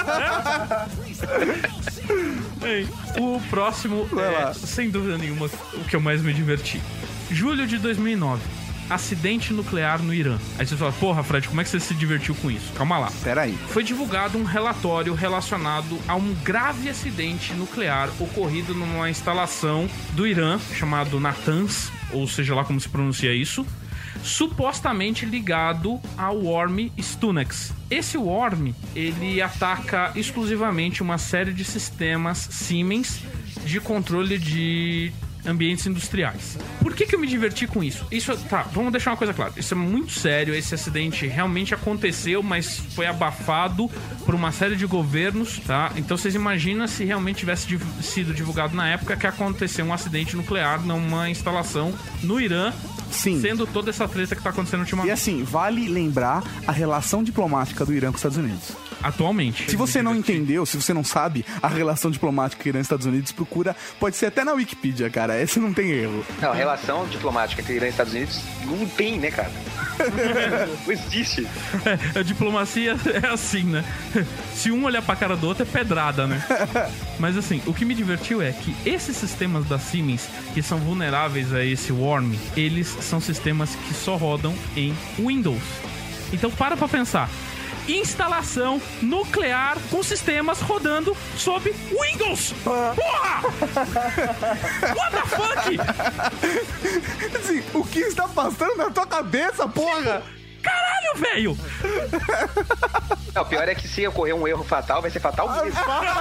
O próximo sem dúvida nenhuma, o que eu mais me diverti. Julho de 2009. Acidente nuclear no Irã. Aí você fala, porra, Fred, como é que você se divertiu com isso? Calma lá. Peraí. Foi divulgado um relatório relacionado a um grave acidente nuclear ocorrido numa instalação do Irã, chamado Natanz, ou seja lá como se pronuncia isso, supostamente ligado ao Worm Stunex. Esse Worm, ele ataca exclusivamente uma série de sistemas Siemens de controle de ambientes industriais. Por que eu me diverti com isso? Vamos deixar uma coisa clara. Isso é muito sério, esse acidente realmente aconteceu, mas foi abafado por uma série de governos, tá? Então vocês imaginam se realmente tivesse sido divulgado na época que aconteceu um acidente nuclear numa instalação no Irã. Sim. Sendo toda essa treta que tá acontecendo ultimamente. E assim, vale lembrar a relação diplomática do Irã com os Estados Unidos. Atualmente. Se você não entendeu, se você não sabe a relação diplomática Irã e Estados Unidos, procura, pode ser até na Wikipedia, cara. Esse não tem erro. Não, a relação diplomática entre Irã e Estados Unidos não tem, né, cara? Não existe. A diplomacia é assim, né? Se um olhar pra cara do outro é pedrada, né? Mas assim, o que me divertiu é que esses sistemas da Siemens, que são vulneráveis a esse Worm, eles são sistemas que só rodam em Windows. Então para pra pensar. Instalação nuclear com sistemas rodando sob Windows. Porra! What the fuck? Assim, o que está passando na tua cabeça, porra? Caralho, velho! Não, o pior é que se ocorrer um erro fatal, vai ser fatal mesmo.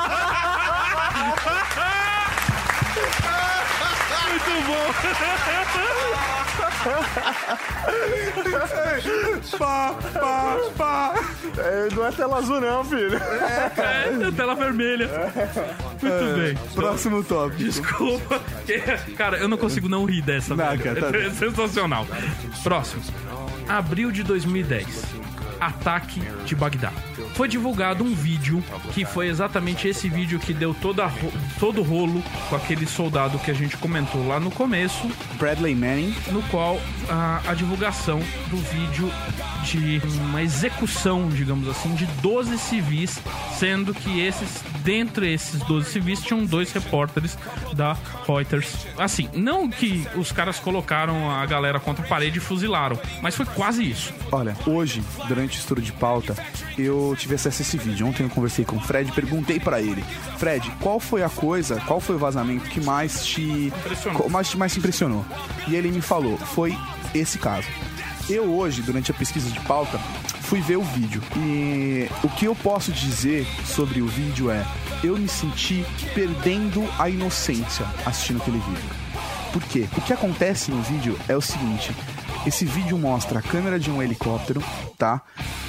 Muito bom! Não é tela azul não, filho. É tela vermelha. Muito bem. Próximo tópico. Desculpa. Cara, eu não consigo não rir dessa. Não, velho. cara, tá É sensacional. Próximo. Abril de 2010. Ataque de Bagdá. Foi divulgado um vídeo que foi exatamente esse vídeo que deu todo o rolo com aquele soldado que a gente comentou lá no começo, Bradley Manning. no qual a divulgação do vídeo de uma execução, digamos assim, de 12 civis, sendo que dentre esses 12 civis tinham 2 repórteres da Reuters. Assim, não que os caras colocaram a galera contra a parede e fuzilaram, mas foi quase isso. Olha, hoje, durante o estudo de pauta, eu tive acesso a esse vídeo. Ontem eu conversei com o Fred e perguntei pra ele: Fred, qual foi o vazamento que mais te impressionou? E ele me falou, foi esse caso. Eu hoje, durante a pesquisa de pauta, fui ver o vídeo. E o que eu posso dizer sobre o vídeo é: eu me senti perdendo a inocência assistindo aquele vídeo. Por quê? O que acontece no vídeo é o seguinte: esse vídeo mostra a câmera de um helicóptero, tá?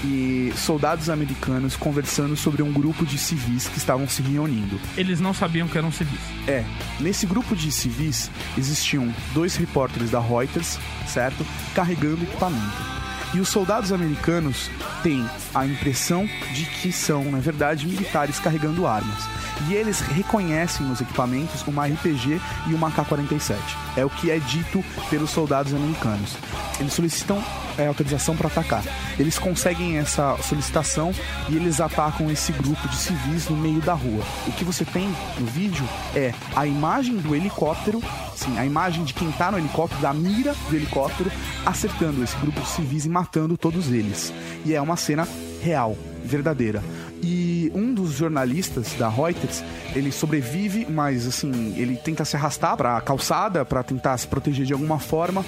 E soldados americanos conversando sobre um grupo de civis que estavam se reunindo. Eles não sabiam que eram civis. Nesse grupo de civis existiam 2 repórteres da Reuters, certo? Carregando equipamento. E os soldados americanos têm a impressão de que são, na verdade, militares carregando armas. E eles reconhecem nos equipamentos uma RPG e uma AK-47. É o que é dito pelos soldados americanos. Eles solicitam autorização para atacar. Eles conseguem essa solicitação e eles atacam esse grupo de civis no meio da rua. O que você tem no vídeo é a imagem do helicóptero, sim, a imagem de quem tá no helicóptero, da mira do helicóptero, acertando esse grupo de civis e matando todos eles. E é uma cena real, verdadeira. E um dos jornalistas da Reuters, ele sobrevive, mas assim, ele tenta se arrastar pra calçada, pra tentar se proteger de alguma forma.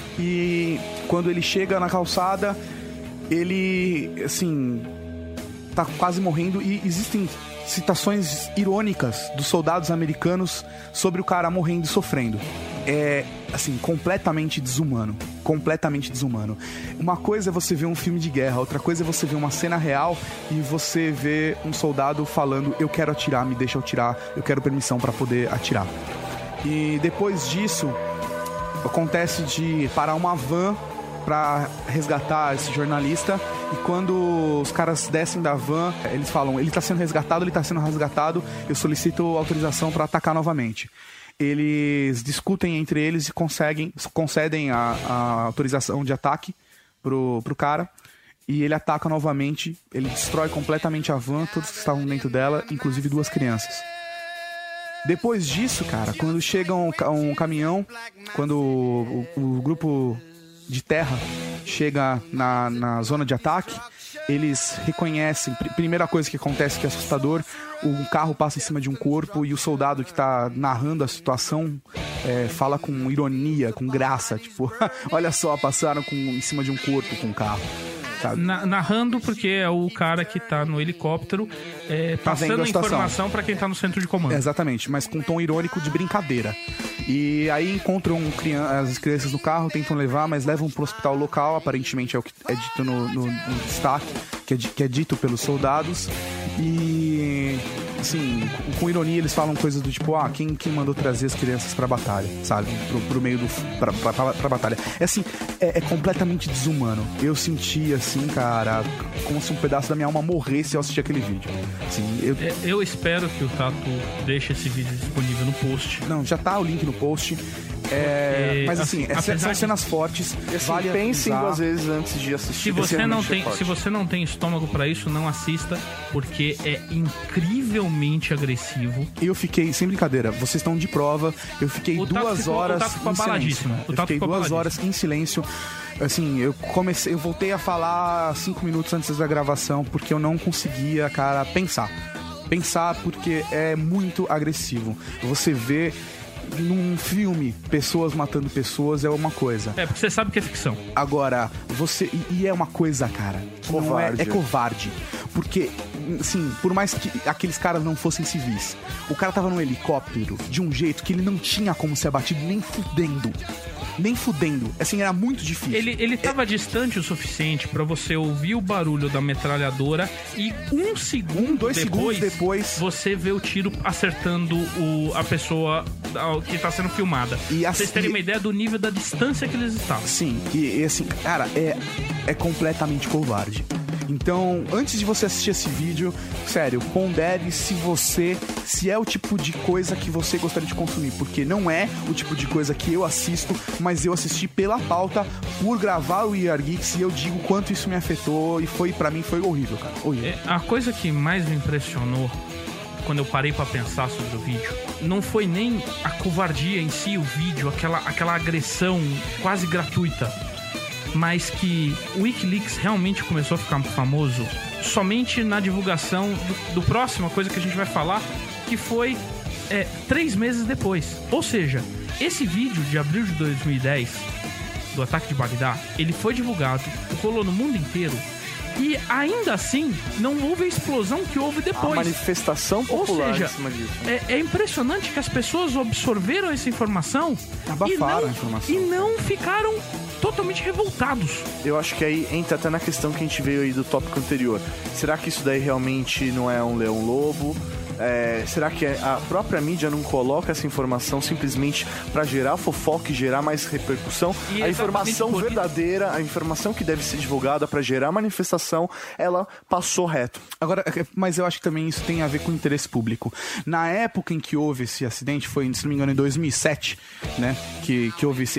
E quando ele chega na calçada, ele, assim, tá quase morrendo. E existem citações irônicas dos soldados americanos sobre o cara morrendo e sofrendo. É, assim, completamente desumano. Completamente desumano. Uma coisa é você ver um filme de guerra, outra coisa é você ver uma cena real e você ver um soldado falando: eu quero atirar, me deixa atirar, eu quero permissão pra poder atirar. E depois disso, acontece de parar uma van pra resgatar esse jornalista. E quando os caras descem da van, eles falam: ele tá sendo resgatado, eu solicito autorização pra atacar novamente. Eles discutem entre eles e concedem a autorização de ataque pro cara. E ele ataca novamente, ele destrói completamente a van, todos que estavam dentro dela, inclusive 2 crianças. Depois disso, cara, quando chega um caminhão, quando o grupo de terra chega na zona de ataque, eles reconhecem, primeira coisa que acontece que é assustador, um carro passa em cima de um corpo e o soldado que tá narrando a situação fala com ironia, com graça, tipo, olha só, passaram em cima de um corpo com um carro. Narrando porque é o cara que tá no helicóptero passando a informação pra quem tá no centro de comando. Exatamente, mas com um tom irônico de brincadeira. E aí encontram as crianças no carro, tentam levar, mas levam pro hospital local. Aparentemente é o que é dito no destaque, que é dito pelos soldados. E assim, com ironia eles falam coisas do tipo: quem mandou trazer as crianças pra batalha, sabe? Pro meio pra batalha. É assim, é completamente desumano. Eu senti assim, cara, como se um pedaço da minha alma morresse ao assistir aquele vídeo. Assim, eu espero que o Tato deixe esse vídeo disponível no post. Não, já tá o link no post. Mas assim, são cenas fortes. Vale pensem duas vezes antes de assistir. Se você não tem estômago pra isso, não assista, porque é incrivelmente agressivo. Eu fiquei, sem brincadeira, vocês estão de prova, eu fiquei 2 horas em silêncio. Eu fiquei 2 horas em silêncio. Assim, eu voltei a falar 5 minutos antes da gravação, porque eu não conseguia, cara, pensar, porque é muito agressivo. Você vê num filme pessoas matando pessoas é uma coisa. Porque você sabe que é ficção. Agora, e é uma coisa, cara, que covarde. É covarde. Porque, assim, por mais que aqueles caras não fossem civis, o cara tava num helicóptero de um jeito que ele não tinha como ser abatido nem fudendo. Assim, era muito difícil. Ele tava distante o suficiente pra você ouvir o barulho da metralhadora e 2 segundos depois você vê o tiro acertando a pessoa que tá sendo filmada. Pra vocês terem uma ideia do nível da distância que eles estavam. Sim, e assim, cara, é completamente covarde. Então, antes de você assistir esse vídeo, sério, pondere se é o tipo de coisa que você gostaria de consumir, porque não é o tipo de coisa que eu assisto, mas eu assisti pela pauta, por gravar o We Are Geeks, e eu digo quanto isso me afetou, e pra mim foi horrível, cara, horrível. A coisa que mais me impressionou quando eu parei pra pensar sobre o vídeo, não foi nem a covardia em si, o vídeo, aquela agressão quase gratuita, mas que o WikiLeaks realmente começou a ficar famoso somente na divulgação do próximo, coisa que a gente vai falar, que foi 3 meses depois. Ou seja, esse vídeo de abril de 2010, do ataque de Bagdá, ele foi divulgado, rolou no mundo inteiro, e ainda assim não houve a explosão que houve depois. A manifestação popular. Ou seja, em cima disso. É impressionante que as pessoas absorveram essa informação, abafaram a informação, e não ficaram totalmente revoltados. Eu acho que aí entra até na questão que a gente veio aí do tópico anterior. Será que isso daí realmente não é um leão-lobo? Será que a própria mídia não coloca essa informação simplesmente para gerar fofoca e gerar mais repercussão? A informação verdadeira, a informação que deve ser divulgada para gerar manifestação, ela passou reto. Agora, mas eu acho que também isso tem a ver com o interesse público. Na época em que houve esse acidente, foi, se não me engano, em 2007, né? Que houve esse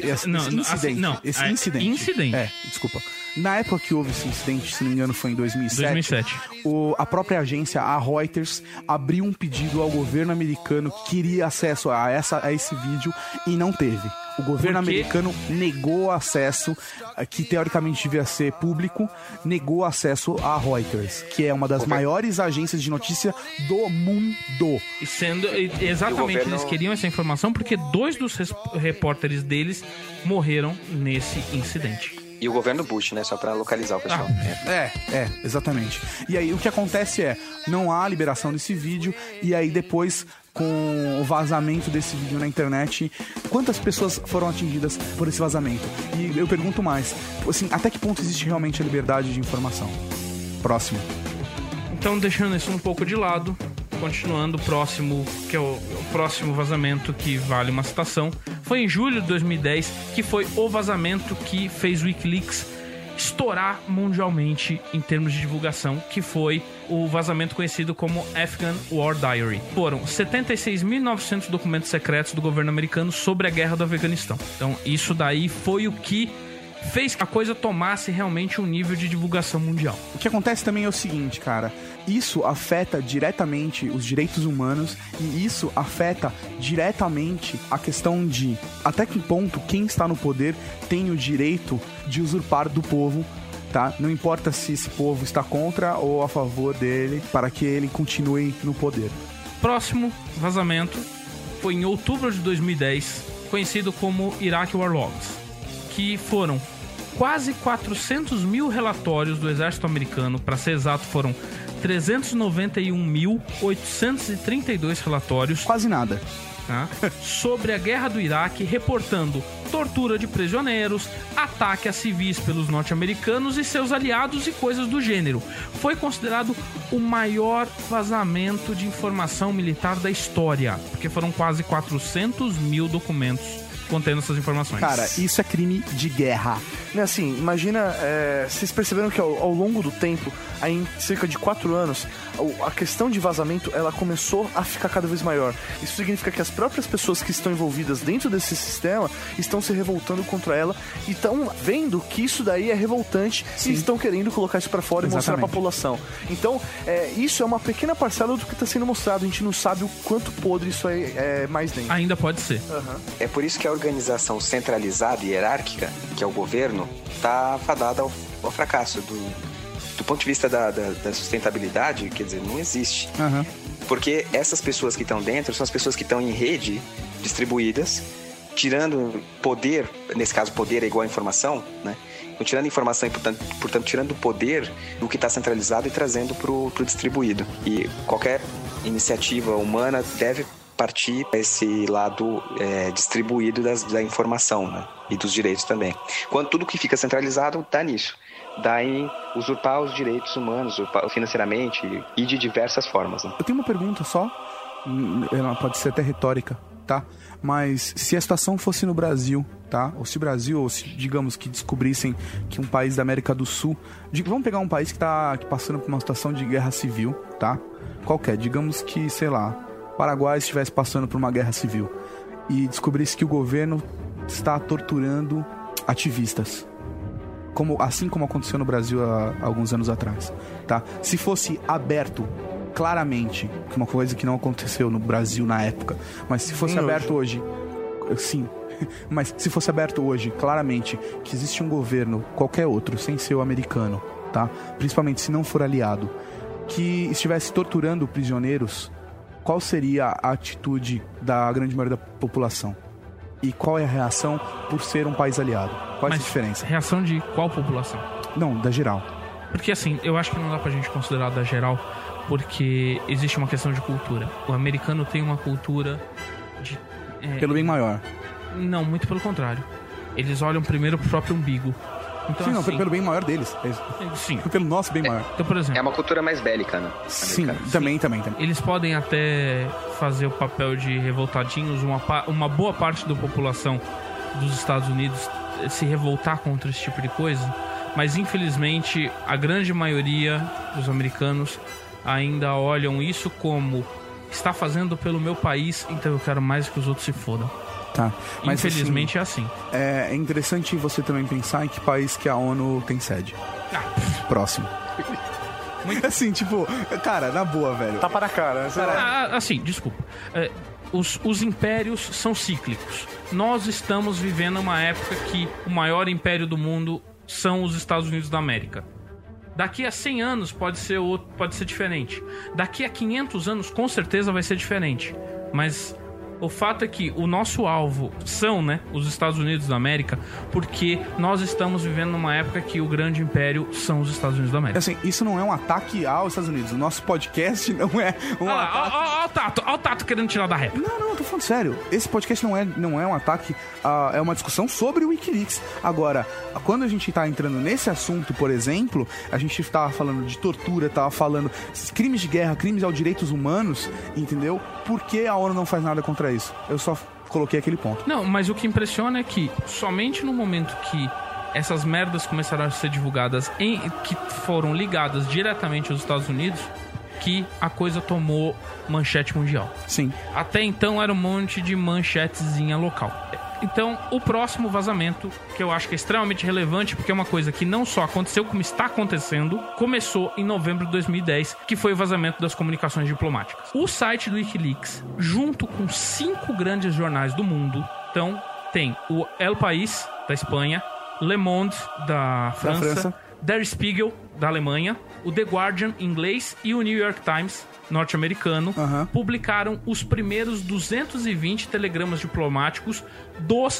incidente. Desculpa. Na época que houve esse incidente, se não me engano, foi em 2007. A própria agência, a Reuters, abriu um pedido ao governo americano que queria acesso a esse vídeo e não teve. O governo americano negou acesso, que teoricamente devia ser público, negou acesso à Reuters, que é uma das maiores agências de notícia do mundo. Exatamente, eles queriam essa informação porque 2 dos repórteres deles morreram nesse incidente. E o governo Bush, né? Só pra localizar o pessoal. Exatamente. E aí o que acontece não há liberação desse vídeo, e aí depois, com o vazamento desse vídeo na internet, quantas pessoas foram atingidas por esse vazamento? E eu pergunto mais, assim, até que ponto existe realmente a liberdade de informação? Próximo. Então, deixando isso um pouco de lado, continuando, o próximo, que é o próximo vazamento que vale uma citação, foi em julho de 2010, que foi o vazamento que fez o WikiLeaks estourar mundialmente em termos de divulgação, que foi o vazamento conhecido como Afghan War Diary. Foram 76.900 documentos secretos do governo americano sobre a guerra do Afeganistão. Então, isso daí foi o que fez que a coisa tomasse realmente um nível de divulgação mundial. O que acontece também é o seguinte, cara, isso afeta diretamente os direitos humanos, e isso afeta diretamente a questão de até que ponto quem está no poder tem o direito de usurpar do povo, tá? Não importa se esse povo está contra ou a favor dele, para que ele continue no poder. Próximo vazamento foi em outubro de 2010, conhecido como Iraq War Logs, que foram quase 400 mil relatórios do exército americano, para ser exato, foram 391.832 relatórios. Quase nada. Tá? Sobre a guerra do Iraque, reportando tortura de prisioneiros, ataque a civis pelos norte-americanos e seus aliados e coisas do gênero. Foi considerado o maior vazamento de informação militar da história, porque foram quase 400 mil documentos contendo essas informações. Cara, isso é crime de guerra. né, assim, imagina, vocês perceberam que ao longo do tempo, aí em cerca de 4 anos, a questão de vazamento, ela começou a ficar cada vez maior. Isso significa que as próprias pessoas que estão envolvidas dentro desse sistema estão se revoltando contra ela e estão vendo que isso daí é revoltante. Sim. E estão querendo colocar isso pra fora. Exatamente. E mostrar pra população. Então, isso é uma pequena parcela do que está sendo mostrado. A gente não sabe o quanto podre isso aí é mais dentro. Ainda pode ser. Uhum. É por isso que a organização centralizada e hierárquica, que é o governo, está fadada ao fracasso. Do ponto de vista da sustentabilidade, quer dizer, não existe. Uhum. Porque essas pessoas que estão dentro são as pessoas que estão em rede, distribuídas, tirando poder, nesse caso poder é igual a informação, né? Tirando informação e, portanto, tirando o poder do que está centralizado e trazendo para o distribuído. E qualquer iniciativa humana deve partir para esse lado distribuído da informação, né? E dos direitos também. Quando tudo que fica centralizado dá nisso. Dá em usurpar os direitos humanos financeiramente e de diversas formas, né? Eu tenho uma pergunta só, ela pode ser até retórica, tá? Mas se a situação fosse no Brasil, tá? Ou se o Brasil, ou se, digamos, que descobrissem que um país da América do Sul... Vamos pegar um país que tá passando por uma situação de guerra civil, tá? Qualquer, digamos que, sei lá, Paraguai estivesse passando por uma guerra civil e descobrisse que o governo está torturando ativistas. Assim como aconteceu no Brasil há alguns anos atrás, tá? Se fosse aberto claramente, que é uma coisa que não aconteceu no Brasil na época, mas se fosse aberto hoje, sim, mas se fosse aberto hoje, claramente, que existe um governo, qualquer outro, sem ser o americano, tá? Principalmente se não for aliado, que estivesse torturando prisioneiros, qual seria a atitude da grande maioria da população? E qual é a reação por ser um país aliado? Qual é a diferença? Reação de qual população? Não, da geral. Porque assim, eu acho que não dá pra gente considerar da geral, porque existe uma questão de cultura. O americano tem uma cultura de... pelo bem maior. Não, muito pelo contrário. Eles olham primeiro pro próprio umbigo. Então, sim, assim, não, pelo bem maior deles. Sim. Pelo nosso bem maior. Então, por exemplo... É uma cultura mais bélica, né? Sim, também. Eles podem até fazer o papel de revoltadinhos, uma boa parte da população dos Estados Unidos se revoltar contra esse tipo de coisa, mas infelizmente a grande maioria dos americanos ainda olham isso como está fazendo pelo meu país, então eu quero mais que os outros se fodam. Tá. Mas, infelizmente assim, é É assim. interessante você também pensar em que país que a ONU tem sede. Próximo. Muito assim, tipo, cara, na boa, velho. Tapa na cara. Assim, desculpa. Os impérios são cíclicos. Nós estamos vivendo uma época que o maior império do mundo são os Estados Unidos da América. Daqui a 100 anos pode ser diferente. Daqui a 500 anos com certeza vai ser diferente. Mas o fato é que o nosso alvo são, né, os Estados Unidos da América, porque nós estamos vivendo numa época que o grande império são os Estados Unidos da América. Assim, isso não é um ataque aos Estados Unidos. O nosso podcast não é um ataque... Olha o Tato querendo tirar da reta. Não, eu tô falando sério. Esse podcast não é um ataque, é uma discussão sobre o Wikileaks. Agora, quando a gente tá entrando nesse assunto, por exemplo, a gente tava falando de tortura, tava falando crimes de guerra, crimes aos direitos humanos, entendeu? Por que a ONU não faz nada contra isso? Eu só coloquei aquele ponto. Não, mas o que impressiona é que somente no momento que essas merdas começaram a ser divulgadas que foram ligadas diretamente aos Estados Unidos, que a coisa tomou manchete mundial. Sim. Até então era um monte de manchetezinha local. Então, o próximo vazamento, que eu acho que é extremamente relevante, porque é uma coisa que não só aconteceu, como está acontecendo, começou em novembro de 2010, que foi o vazamento das comunicações diplomáticas. O site do Wikileaks, junto com 5 grandes jornais do mundo, então tem o El País, da Espanha, Le Monde, da França, Der Spiegel, da Alemanha, o The Guardian, inglês, e o New York Times, norte-americano, publicaram os primeiros 220 telegramas diplomáticos dos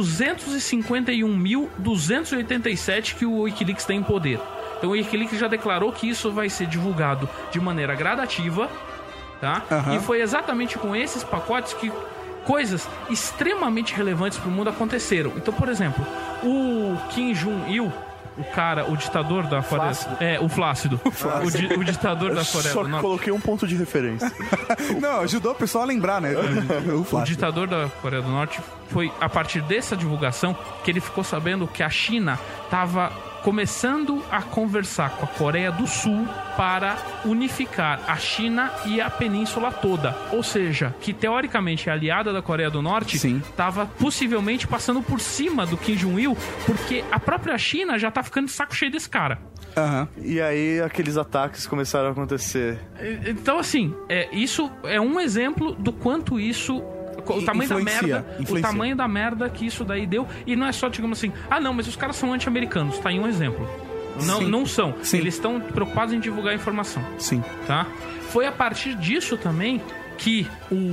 251.287 que o Wikileaks tem em poder. Então o Wikileaks já declarou que isso vai ser divulgado de maneira gradativa, tá? E foi exatamente com esses pacotes que coisas extremamente relevantes para o mundo aconteceram. Então, por exemplo, o Kim Jong-il, o ditador da Coreia... o Flácido. O ditador da Coreia do Norte. Só coloquei um ponto de referência. Não, ajudou o pessoal a lembrar, né? O ditador da Coreia do Norte foi a partir dessa divulgação que ele ficou sabendo que a China estava começando a conversar com a Coreia do Sul para unificar a China e a península toda. Ou seja, que teoricamente a aliada da Coreia do Norte estava possivelmente passando por cima do Kim Jong-il, porque a própria China já tá ficando de saco cheio desse cara. E aí aqueles ataques começaram a acontecer. Então, assim, isso é um exemplo do quanto isso... O tamanho da merda, o tamanho da merda que isso daí deu. E não é só, digamos assim, não, mas os caras são anti-americanos. Tá aí um exemplo. Não são. Eles estão preocupados em divulgar a informação. Tá? Foi a partir disso também que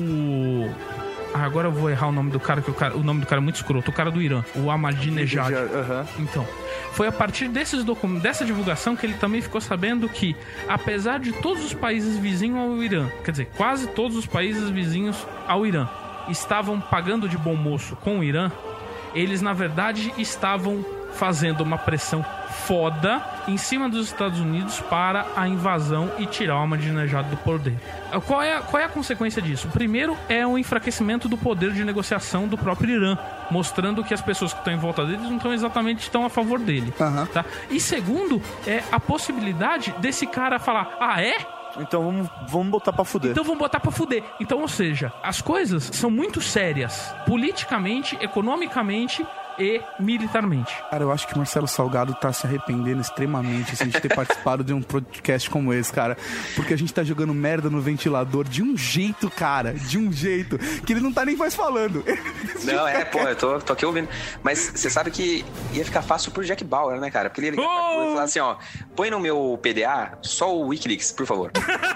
agora eu vou errar o nome do cara, o nome do cara é muito escroto. O cara do Irã, o Ahmadinejad. Então, foi a partir dessa divulgação que ele também ficou sabendo que, apesar de todos os países vizinhos ao Irã, quer dizer, quase todos os países vizinhos ao Irã estavam pagando de bom moço com o Irã, eles na verdade estavam fazendo uma pressão foda em cima dos Estados Unidos para a invasão e tirar o Ahmadinejad do poder. Qual é a consequência disso? Primeiro é o enfraquecimento do poder de negociação do próprio Irã, mostrando que as pessoas que estão em volta deles não estão a favor dele. Tá? E segundo é a possibilidade desse cara falar, então vamos botar pra fuder. Então, ou seja, as coisas são muito sérias, politicamente, economicamente e militarmente. Cara, eu acho que o Marcelo Salgado tá se arrependendo extremamente assim, de ter participado de um podcast como esse, cara. Porque a gente tá jogando merda no ventilador de um jeito, cara. De um jeito que ele não tá nem mais falando. Não, eu tô aqui ouvindo. Mas você sabe que ia ficar fácil pro Jack Bauer, né, cara? Porque ele ia falar assim, põe no meu PDA só o Wikileaks, por favor.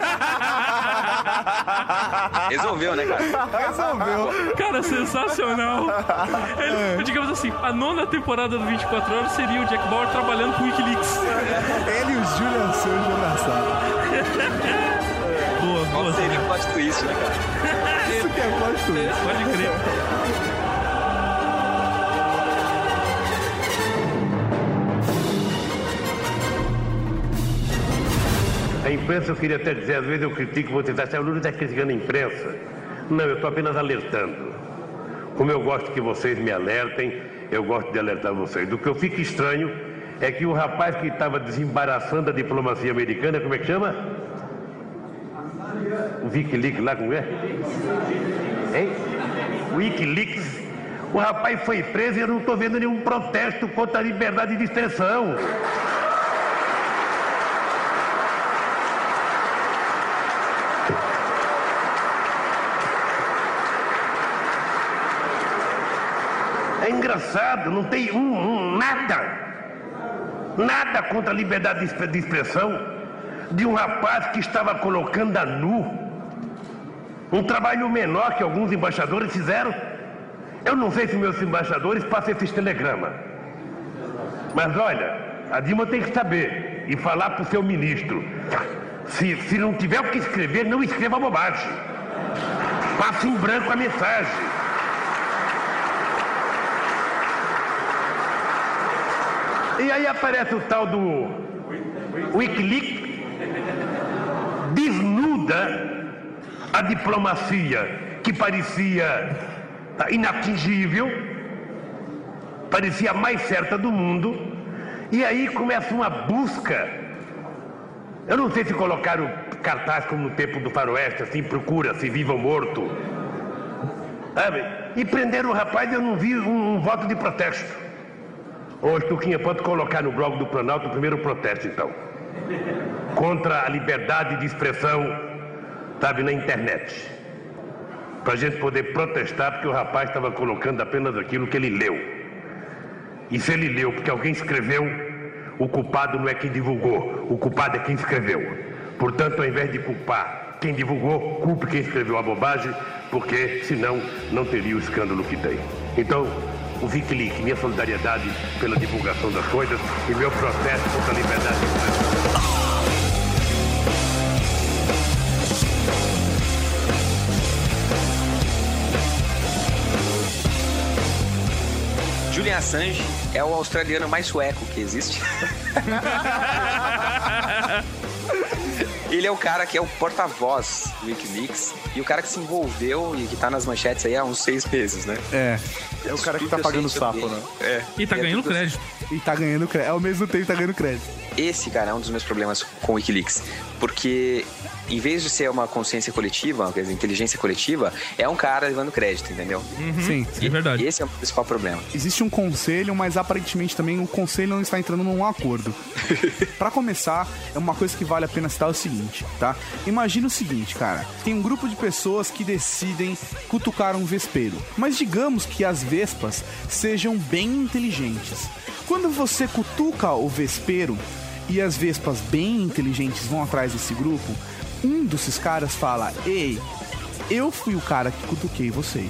Resolveu, né, cara? Resolveu. Cara, sensacional. Digamos assim, a 9ª temporada do 24 Horas seria o Jack Bauer trabalhando com o Wikileaks. Ele e o Julian Assange abraçados. Boa. Seria um plot twist, né, cara? Isso que é plot twist. Pode crer. A imprensa, eu queria até dizer, às vezes eu critico, vou tentar dizer, o Lula está criticando a imprensa. Não, eu estou apenas alertando. Como eu gosto que vocês me alertem, eu gosto de alertar vocês. Do que eu fico estranho é que o rapaz que estava desembaraçando a diplomacia americana, como é que chama? O Wikileaks lá, como é? Hein? Wikileaks. O rapaz foi preso e eu não estou vendo nenhum protesto contra a liberdade de expressão. É engraçado, não tem nada contra a liberdade de expressão de um rapaz que estava colocando a nu um trabalho menor que alguns embaixadores fizeram. Eu não sei se meus embaixadores passam esses telegramas, mas olha, a Dilma tem que saber e falar para o seu ministro, se não tiver o que escrever, não escreva bobagem, passe em branco a mensagem. E aí aparece o tal do Wikileaks, desnuda a diplomacia que parecia inatingível, parecia a mais certa do mundo, e aí começa uma busca. Eu não sei se colocaram cartaz como no tempo do faroeste, assim, procura-se vivo ou morto. Sabe? E prenderam o rapaz e eu não vi um voto de protesto. Ô, Tuquinha, pode colocar no blog do Planalto o primeiro protesto, então. Contra a liberdade de expressão, sabe, na internet. Pra gente poder protestar, porque o rapaz estava colocando apenas aquilo que ele leu. E se ele leu porque alguém escreveu, o culpado não é quem divulgou, o culpado é quem escreveu. Portanto, ao invés de culpar quem divulgou, culpe quem escreveu a bobagem, porque senão não teria o escândalo que tem. Então, o Wikileaks, minha solidariedade pela divulgação das coisas e meu protesto contra a liberdade de expressão. Julian Assange é o australiano mais sueco que existe. Ele é o cara que é o porta-voz do Wikileaks e o cara que se envolveu e que tá nas manchetes aí há uns 6 meses, né? É o cara que tá pagando sapo, né? E tá ganhando crédito. E tá ganhando crédito. Ao mesmo tempo tá ganhando crédito. Esse, cara, é um dos meus problemas com o Wikileaks. Porque, em vez de ser uma consciência coletiva, quer dizer, inteligência coletiva, é um cara levando crédito, entendeu? Sim, é verdade. Esse é o principal problema. Existe um conselho, mas aparentemente também o conselho não está entrando num acordo. Pra começar, é uma coisa que vale a pena citar o seguinte, tá? Imagina o seguinte, cara. Tem um grupo de pessoas que decidem cutucar um vespeiro. Mas digamos que as vespas sejam bem inteligentes. Quando você cutuca o vespeiro e as vespas bem inteligentes vão atrás desse grupo, um desses caras fala: ei, eu fui o cara que cutuquei vocês.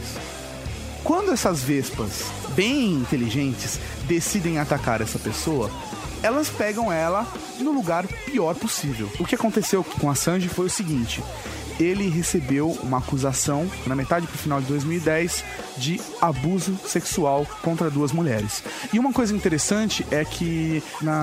Quando essas vespas bem inteligentes decidem atacar essa pessoa, elas pegam ela no lugar pior possível. O que aconteceu com Assange foi o seguinte: ele recebeu uma acusação, na metade pro final de 2010, de abuso sexual contra 2 mulheres. E uma coisa interessante é que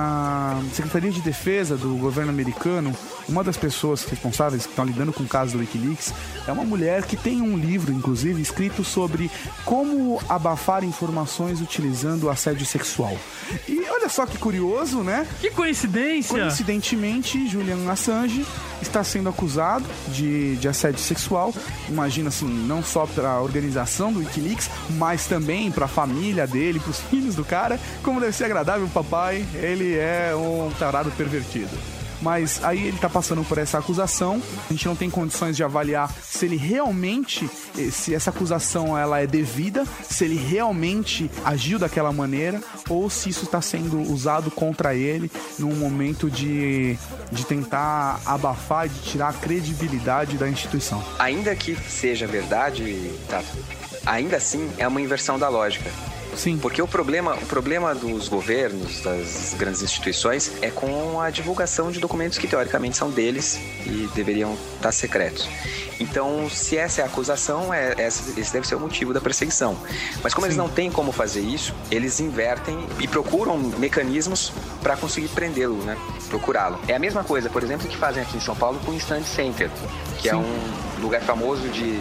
na Secretaria de Defesa do governo americano, uma das pessoas responsáveis que estão lidando com o caso do Wikileaks é uma mulher que tem um livro, inclusive, escrito sobre como abafar informações utilizando assédio sexual. E olha só que curioso, né? Que coincidência! Coincidentemente, Julian Assange está sendo acusado de assédio sexual. Imagina assim, não só para a organização do Wikileaks, mas também para a família dele, para os filhos do cara. Como deve ser agradável o papai, ele é um tarado pervertido. Mas aí ele tá passando por essa acusação. A gente não tem condições de avaliar se ele realmente, se essa acusação ela é devida, se ele realmente agiu daquela maneira, ou se isso está sendo usado contra ele num momento de tentar abafar, de tirar a credibilidade da instituição. Ainda que seja verdade, Tato, ainda assim é uma inversão da lógica. Sim. Porque o problema dos governos, das grandes instituições, é com a divulgação de documentos que teoricamente são deles e deveriam estar secretos. Então, se essa é a acusação, esse deve ser o motivo da perseguição. Mas como eles não têm como fazer isso, eles invertem e procuram mecanismos para conseguir prendê-lo, né? Procurá-lo. É a mesma coisa, por exemplo, que fazem aqui em São Paulo com o Stand Center, que é um lugar famoso de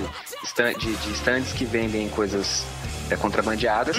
stands que vendem coisas contrabandeadas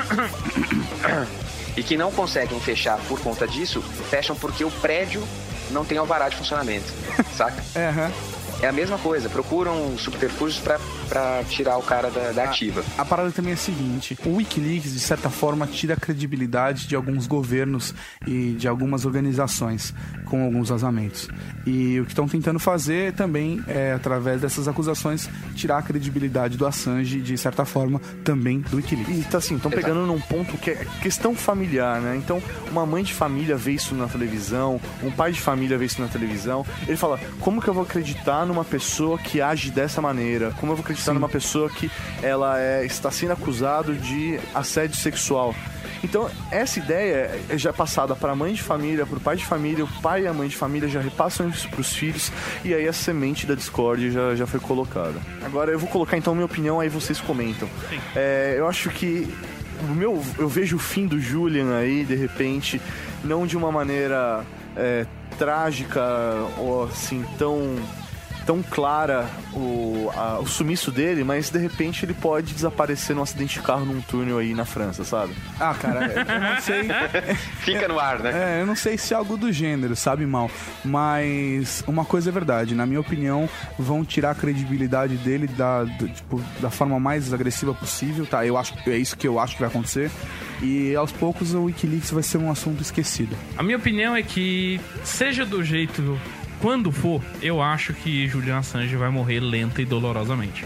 e que não conseguem fechar por conta disso, fecham porque o prédio não tem alvará de funcionamento, saca? É a mesma coisa, procuram subterfúgios pra tirar o cara da ativa. A parada também é a seguinte: o Wikileaks, de certa forma, tira a credibilidade de alguns governos e de algumas organizações com alguns vazamentos. E o que estão tentando fazer também é, através dessas acusações, tirar a credibilidade do Assange, de certa forma, também do Wikileaks. E tá assim, estão pegando num ponto que é questão familiar, né? Então, uma mãe de família vê isso na televisão, um pai de família vê isso na televisão, ele fala: como que eu vou acreditar numa pessoa que age dessa maneira? Como eu vou acreditar numa pessoa que ela está sendo acusada de assédio sexual? Então, essa ideia já é passada para a mãe de família, para o pai de família, o pai e a mãe de família já repassam isso para os filhos, e aí a semente da discórdia já foi colocada. Agora, eu vou colocar então a minha opinião, aí vocês comentam. Eu acho que eu vejo o fim do Julian aí, de repente, não de uma maneira trágica ou assim, tão clara o sumiço dele, mas de repente ele pode desaparecer num acidente de carro num túnel aí na França, sabe? Ah, cara, eu não sei. Fica no ar, né? Eu não sei se é algo do gênero, sabe, Mal? Mas uma coisa é verdade, na minha opinião, vão tirar a credibilidade dele da forma mais agressiva possível, tá? É isso que eu acho que vai acontecer. E aos poucos o Wikileaks vai ser um assunto esquecido. A minha opinião é que, seja do jeito quando for, eu acho que Julian Assange vai morrer lenta e dolorosamente.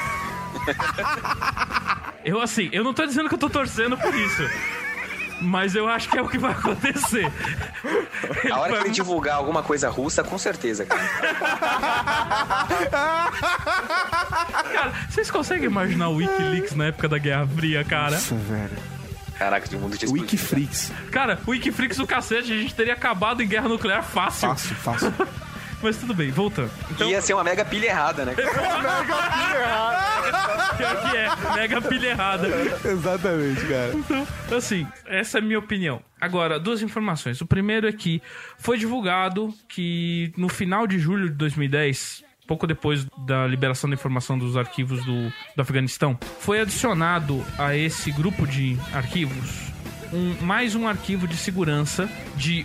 Eu não tô dizendo que eu tô torcendo por isso, mas eu acho que é o que vai acontecer. A hora que ele divulgar alguma coisa russa, com certeza, cara. Cara, vocês conseguem imaginar o Wikileaks na época da Guerra Fria, cara? Nossa, velho. Caraca, de mundo de Wikifreaks. Cara, Wikifreaks do cacete, a gente teria acabado em guerra nuclear fácil. Fácil. Mas tudo bem, voltando. Então, ia ser uma mega pilha errada, né? Pior que é, mega pilha errada. Exatamente, cara. Então, assim, essa é a minha opinião. Agora, duas informações. O primeiro é que foi divulgado que no final de julho de 2010, pouco depois da liberação da informação dos arquivos do Afeganistão, foi adicionado a esse grupo de arquivos mais um arquivo de segurança de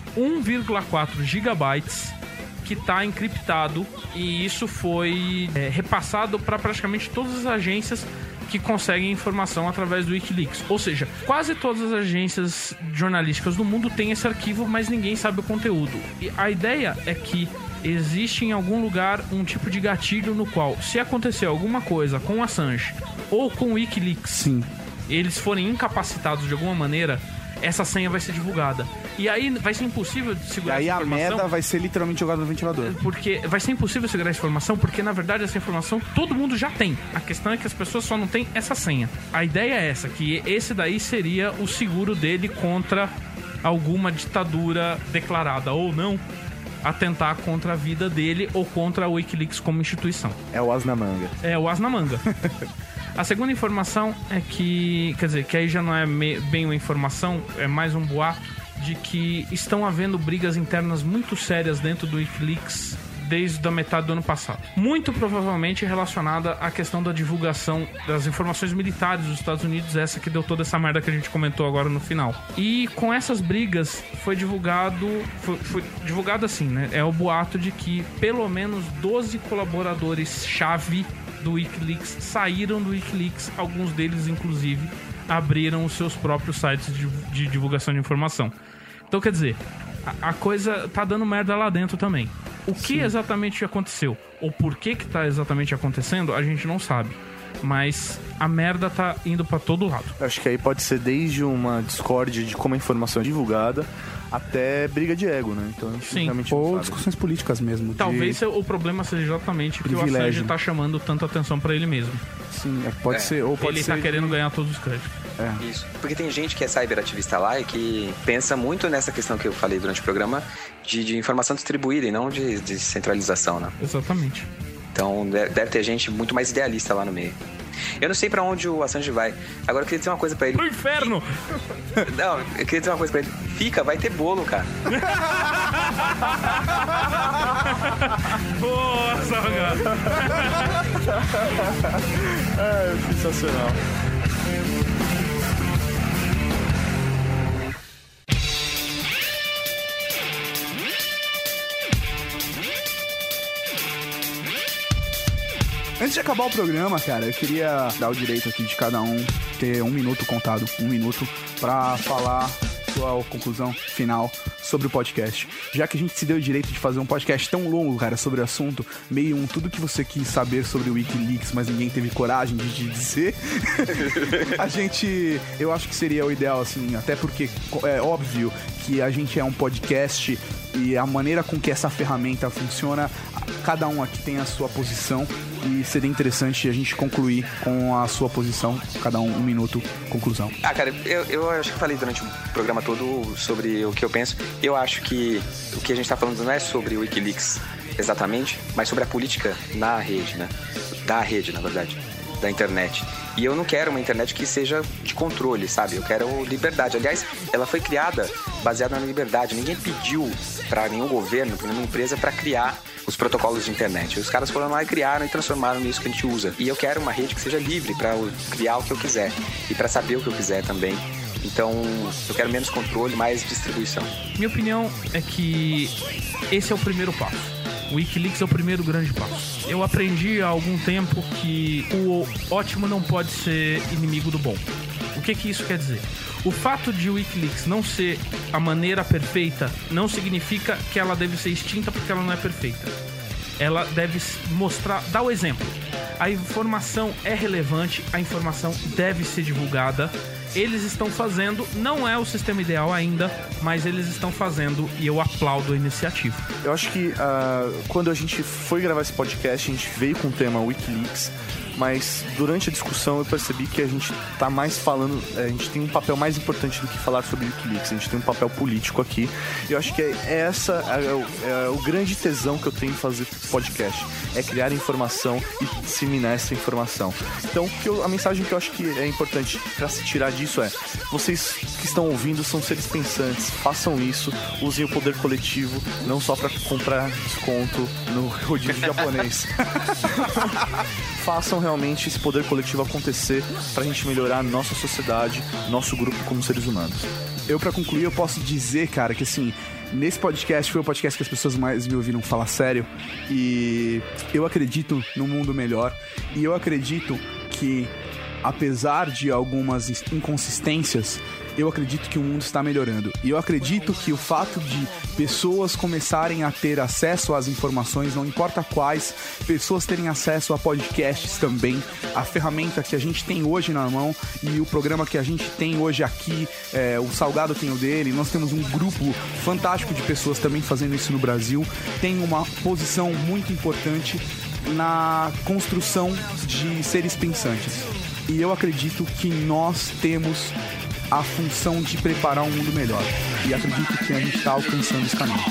1,4 gigabytes que está encriptado, e isso foi repassado para praticamente todas as agências que conseguem informação através do Wikileaks. Ou seja, quase todas as agências jornalísticas do mundo têm esse arquivo, mas ninguém sabe o conteúdo. E a ideia é que existe em algum lugar um tipo de gatilho no qual, se acontecer alguma coisa com o Assange ou com o Wikileaks, sim, eles forem incapacitados de alguma maneira, essa senha vai ser divulgada. E aí vai ser impossível de segurar essa informação. E aí a merda vai ser literalmente jogada no ventilador. Porque vai ser impossível segurar essa informação, porque na verdade essa informação todo mundo já tem. A questão é que as pessoas só não têm essa senha. A ideia é essa, que esse daí seria o seguro dele contra alguma ditadura declarada ou não, atentar contra a vida dele ou contra o Wikileaks como instituição. É o as na manga. É o as na manga. A segunda informação é que, quer dizer, que aí já não é bem uma informação, é mais um boato de que estão havendo brigas internas muito sérias dentro do Wikileaks desde a metade do ano passado. Muito provavelmente relacionada à questão da divulgação das informações militares dos Estados Unidos, essa que deu toda essa merda que a gente comentou agora no final. E com essas brigas foi divulgado assim, né? É o boato de que pelo menos 12 colaboradores-chave do Wikileaks saíram do Wikileaks, alguns deles inclusive abriram os seus próprios sites de divulgação de informação. Então quer dizer, a coisa tá dando merda lá dentro também. O que exatamente aconteceu, ou por que tá exatamente acontecendo, a gente não sabe. Mas a merda tá indo pra todo lado. Acho que aí pode ser desde uma discórdia de como a informação é divulgada até briga de ego, né? Então a gente realmente ou discussões políticas mesmo. Talvez o problema seja exatamente que o Assange tá chamando tanta atenção pra ele mesmo. Sim, pode ser. Ou pode ele ser tá querendo ganhar todos os créditos. Isso. Porque tem gente que é cyberativista lá e que pensa muito nessa questão que eu falei durante o programa de informação distribuída e não de centralização, né? Exatamente. Então deve ter gente muito mais idealista lá no meio. Eu não sei pra onde o Assange vai. Agora eu queria dizer uma coisa pra ele. Pro inferno! Não, eu queria dizer uma coisa pra ele. Fica, vai ter bolo, cara. Boa, Salgado! É sensacional. Antes de acabar o programa, cara, eu queria dar o direito aqui de cada um ter 1 minuto contado, 1 minuto, pra falar sua conclusão final sobre o podcast. Já que a gente se deu o direito de fazer um podcast tão longo, cara, sobre o assunto, meio tudo que você quis saber sobre o Wikileaks, mas ninguém teve coragem de dizer, eu acho que seria o ideal, assim, até porque é óbvio que a gente é um podcast e a maneira com que essa ferramenta funciona, cada um aqui tem a sua posição e seria interessante a gente concluir com a sua posição, cada um 1 minuto, conclusão. Cara, eu acho que falei durante o programa todo sobre o que eu penso. Eu acho que o que a gente tá falando não é sobre o Wikileaks exatamente, mas sobre a política na rede, né? Da rede, na verdade, da internet. E eu não quero uma internet que seja de controle, sabe? Eu quero liberdade. Aliás, ela foi criada baseada na liberdade. Ninguém pediu para nenhum governo, para nenhuma empresa, para criar os protocolos de internet. Os caras foram lá e criaram e transformaram nisso que a gente usa. E eu quero uma rede que seja livre para criar o que eu quiser e para saber o que eu quiser também. Então, eu quero menos controle, mais distribuição. Minha opinião é que esse é o primeiro passo. O Wikileaks é o primeiro grande passo. Eu aprendi há algum tempo que o ótimo não pode ser inimigo do bom. O que isso quer dizer? O fato de o Wikileaks não ser a maneira perfeita não significa que ela deve ser extinta porque ela não é perfeita. Ela deve mostrar, dar o exemplo. A informação é relevante, a informação deve ser divulgada. Eles estão fazendo, não é o sistema ideal ainda, mas eles estão fazendo e eu aplaudo a iniciativa. Eu acho que quando a gente foi gravar esse podcast, a gente veio com o tema Wikileaks mas durante a discussão eu percebi que a gente tá mais falando, a gente tem um papel mais importante do que falar sobre Wikileaks, a gente tem um papel político aqui, e eu acho que é o grande tesão que eu tenho em fazer podcast, é criar informação e disseminar essa informação. Então, a mensagem que eu acho que é importante pra se tirar disso é: vocês que estão ouvindo são seres pensantes, façam isso, usem o poder coletivo, não só pra comprar desconto no rodízio japonês. Façam realmente esse poder coletivo acontecer pra gente melhorar a nossa sociedade, nosso grupo como seres humanos. Eu, pra concluir, eu posso dizer, cara, que assim, nesse podcast foi o podcast que as pessoas mais me ouviram falar sério, e eu acredito num mundo melhor, e eu acredito que, apesar de algumas inconsistências, eu acredito que o mundo está melhorando. E eu acredito que o fato de pessoas começarem a ter acesso às informações, não importa quais, pessoas terem acesso a podcasts também, a ferramenta que a gente tem hoje na mão e o programa que a gente tem hoje aqui, o Salgado tem o dele, nós temos um grupo fantástico de pessoas também fazendo isso no Brasil, tem uma posição muito importante na construção de seres pensantes. E eu acredito que nós temos a função de preparar um mundo melhor. E acredito que a gente está alcançando esse caminho.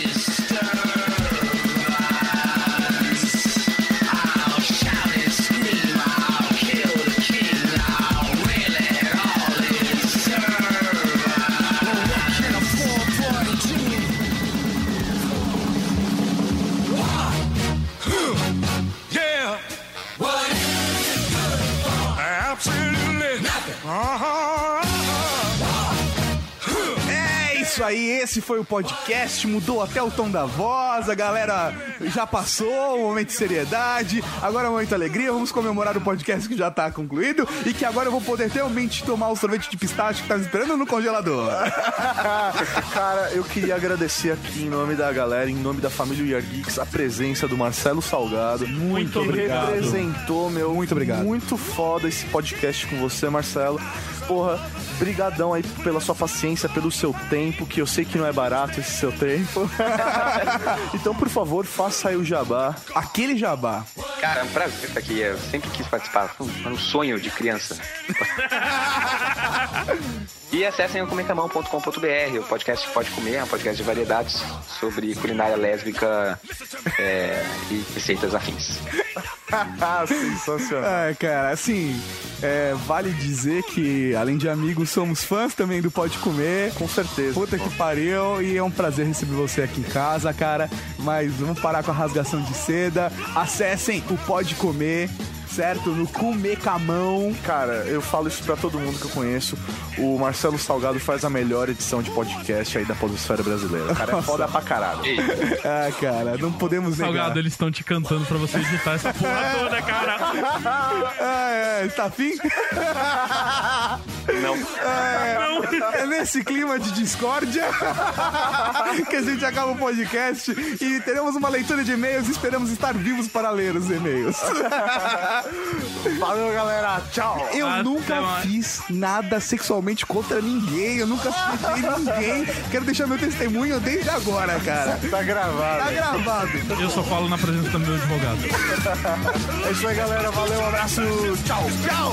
Isso aí, esse foi o podcast, mudou até o tom da voz, a galera já passou, o momento de seriedade, agora é o momento de alegria, vamos comemorar o podcast que já tá concluído e que agora eu vou poder realmente tomar o sorvete de pistache que tá me esperando no congelador. Cara, eu queria agradecer aqui em nome da galera, em nome da família We Are Geeks, a presença do Marcelo Salgado. Muito obrigado. Representou, Muito obrigado. Muito foda esse podcast com você, Marcelo. Porra, brigadão aí pela sua paciência, pelo seu tempo, que eu sei que não é barato esse seu tempo. Então, por favor, faça aí o jabá. Aquele jabá. Cara, é um prazer estar aqui. Eu sempre quis participar. Foi um sonho de criança. E acessem o comercamão.com.br, o podcast que pode comer, é um podcast de variedades sobre culinária lésbica e receitas afins. Sensacional. Cara, assim, vale dizer que, além de amigos, somos fãs também do Pode Comer. Com certeza. Puta que pariu, e é um prazer receber você aqui em casa, cara. Mas vamos parar com a rasgação de seda. Acessem o Pode Comer, certo? No Comecamão. Cara, eu falo isso pra todo mundo que eu conheço. O Marcelo Salgado faz a melhor edição de podcast aí da podosfera brasileira. O cara é foda pra caralho. Cara, não podemos negar. Salgado, eles estão te cantando pra você editar essa porra toda, cara. Tá afim? Não. É nesse clima de discórdia que a gente acaba o podcast e teremos uma leitura de e-mails e esperamos estar vivos para ler os e-mails. Valeu, galera. Tchau. Eu nunca fiz nada sexualmente contra ninguém. Eu nunca peguei ninguém. Quero deixar meu testemunho desde agora, cara. Tá gravado. Tá gravado. Eu só falo na presença do meu advogado. É isso aí, galera. Valeu, um abraço. Tchau. Tchau.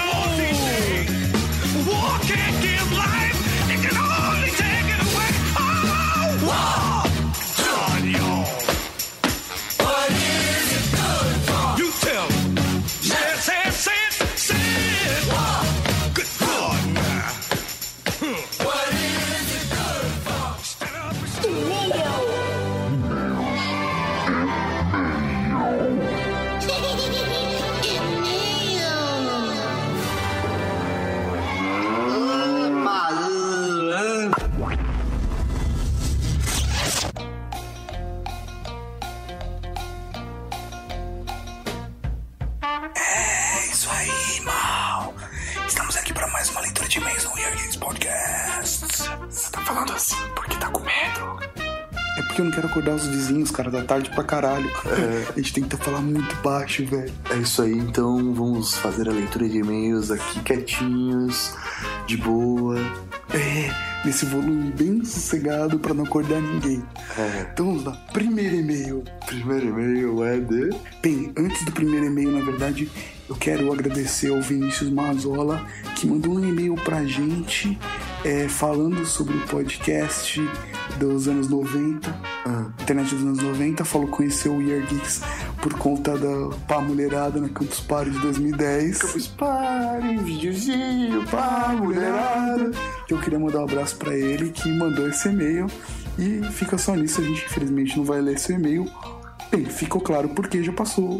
Isso aí, mal. Estamos aqui para mais uma leitura de e-mails no We Are Geeks Podcast. Você tá falando assim porque tá com medo? É porque eu não quero acordar os vizinhos, cara, da tarde pra caralho. A gente tem que falar muito baixo, velho. É isso aí, então vamos fazer a leitura de e-mails aqui quietinhos, de boa. Nesse volume bem sossegado pra não acordar ninguém. Então vamos lá, primeiro e-mail. Primeiro e-mail é de... Bem, antes do primeiro e-mail, na verdade, Eu quero agradecer ao Vinícius Mazola, que mandou um e-mail pra gente falando sobre o podcast dos anos 90, internet dos anos 90, falou que conheceu o Year Geeks por conta da mulherada na Campus Party de 2010. Campus Party, videozinho, mulherada. Eu queria mandar um abraço pra ele, que mandou esse e-mail, e fica só nisso, a gente infelizmente não vai ler esse e-mail. Bem, ficou claro porque já passou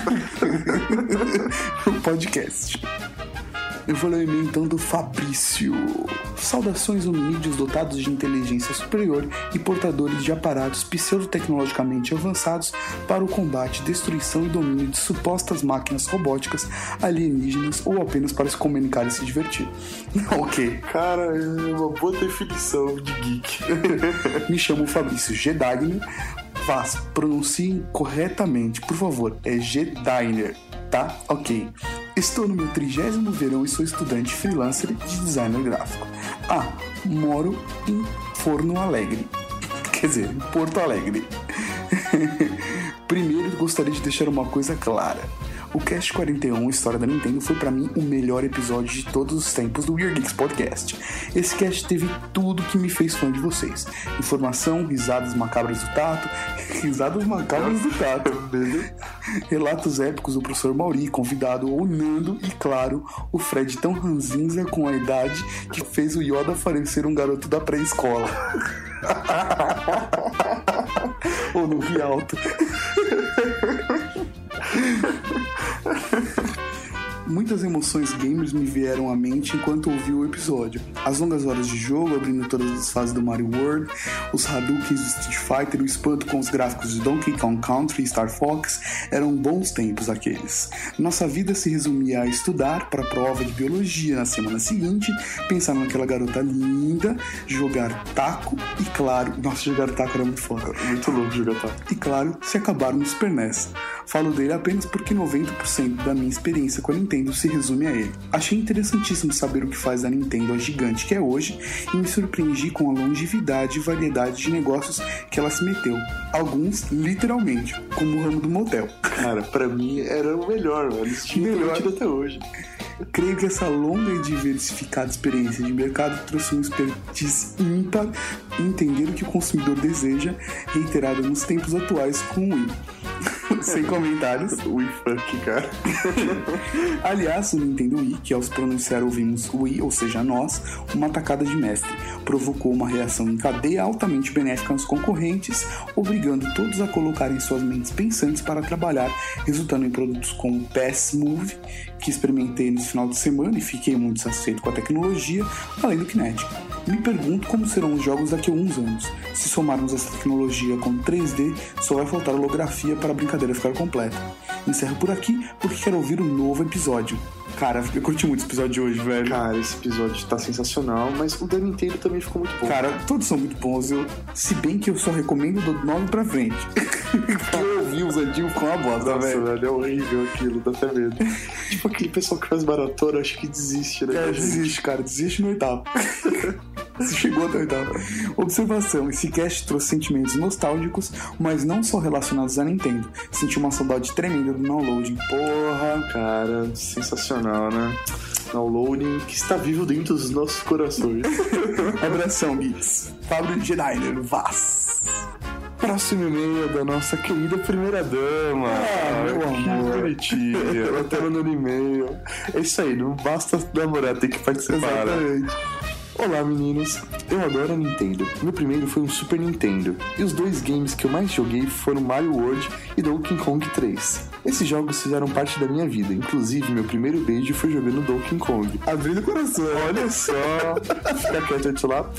o podcast. Eu vou ler o e-mail então do Fabrício. Saudações hominídeos dotados de inteligência superior e portadores de aparatos pseudotecnologicamente avançados para o combate, destruição e domínio de supostas máquinas robóticas alienígenas ou apenas para se comunicar e se divertir. Ok. Cara, é uma boa definição de geek. Me chamo Fabrício Gedagner. Pronunciem corretamente, por favor. É Gedagner, tá? Ok. Estou no meu 30º verão e sou estudante freelancer de designer gráfico. Moro em Forno Alegre. Quer dizer, em Porto Alegre. Primeiro, gostaria de deixar uma coisa clara. O Cast 41, História da Nintendo, foi pra mim o melhor episódio de todos os tempos do Weird Geeks Podcast. Esse cast teve tudo que me fez fã de vocês. Informação, risadas macabras do Tato, relatos épicos do professor Mauri, convidado o Nando e, claro, o Fred tão ranzinza com a idade que fez o Yoda parecer um garoto da pré-escola. Ou no Rialto. Muitas emoções gamers me vieram à mente enquanto ouvi o episódio. As longas horas de jogo, abrindo todas as fases do Mario World, os Hadoukens do Street Fighter, o espanto com os gráficos de Donkey Kong Country e Star Fox, eram bons tempos aqueles. Nossa vida se resumia a estudar para a prova de biologia na semana seguinte, pensar naquela garota linda, jogar taco e, claro... Nossa, jogar taco era muito foda. Muito louco jogar taco. E, claro, se acabar no Super NES. Falo dele apenas porque 90% da minha experiência com a Nintendo se resume a ele. Achei interessantíssimo saber o que faz da Nintendo a gigante que é hoje e me surpreendi com a longevidade e variedade de negócios que ela se meteu. Alguns, literalmente, como o ramo do motel. Cara, pra mim era o melhor, velho. Eles tinham mantido até hoje. Creio que essa longa e diversificada experiência de mercado trouxe um expertise ímpar em entender o que o consumidor deseja, reiterada nos tempos atuais com o Wii. Sem comentários. Wii fuck, cara. Aliás, o Nintendo Wii, que ao se pronunciar ouvimos Wii, ou seja, nós, uma tacada de mestre, provocou uma reação em cadeia altamente benéfica aos concorrentes, obrigando todos a colocarem suas mentes pensantes para trabalhar, resultando em produtos como o PS Move, que experimentei nesse final de semana e fiquei muito satisfeito com a tecnologia, além do Kinect. Me pergunto como serão os jogos daqui a uns anos. Se somarmos essa tecnologia com 3D, só vai faltar holografia para a brincadeira ficar completa. Encerro por aqui porque quero ouvir o novo episódio. Cara, eu curti muito esse episódio de hoje, velho. Cara, esse episódio tá sensacional, mas o da Nintendo também ficou muito bom. Cara, todos são muito bons. Se bem que eu só recomendo do 9 pra frente. Porque eu ouvi os antigos com a bosta, velho. Nossa, velho, é horrível aquilo, dá até medo. Tipo aquele pessoal que faz maratona, acho que desiste, né? Cara, desiste no 8º. Se chegou até o 8º. Observação: esse cast trouxe sentimentos nostálgicos, mas não só relacionados à Nintendo. Senti uma saudade tremenda do downloading. Porra, cara, sensacional, né? Downloading que está vivo dentro dos nossos corações. Abração, geeks. Fábio Gedagner, Vaz. Próximo e-mail da nossa querida primeira dama. Meu amor. Que bonitinha. Ela tá mandando e-mail. É isso aí, não basta namorar, tem que participar. Exatamente. Olá, meninos. Eu adoro a Nintendo. Meu primeiro foi um Super Nintendo. E os dois games que eu mais joguei foram Mario World e Donkey Kong 3. Esses jogos fizeram parte da minha vida. Inclusive, meu primeiro beijo foi jogando Donkey Kong. Abrindo o coração. Olha só. Fica quieto antes lá.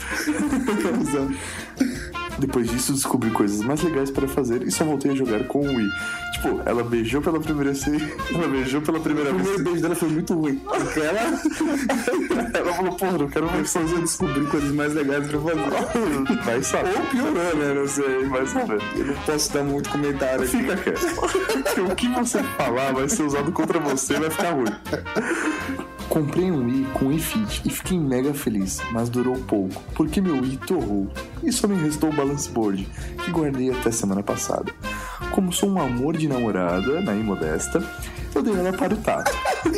Depois disso, descobri coisas mais legais para fazer e só voltei a jogar com o Wii. Tipo, ela beijou pela primeira vez. O primeiro beijo dela foi muito ruim. Porque ela falou, porra, não quero mais fazer descobrir coisas mais legais pra fazer. Vai saber. Ou piorou, né? Não sei, vai saber. Eu não posso dar muito comentário aqui. Fica quieto. O que você falar vai ser usado contra você e vai ficar ruim. Comprei um Wii com Wii Fit e fiquei mega feliz, mas durou pouco, porque meu Wii torrou. E só me restou o Balance Board, que guardei até semana passada. Como sou um amor de namorada, na imodesta, eu dei ela para o Tato.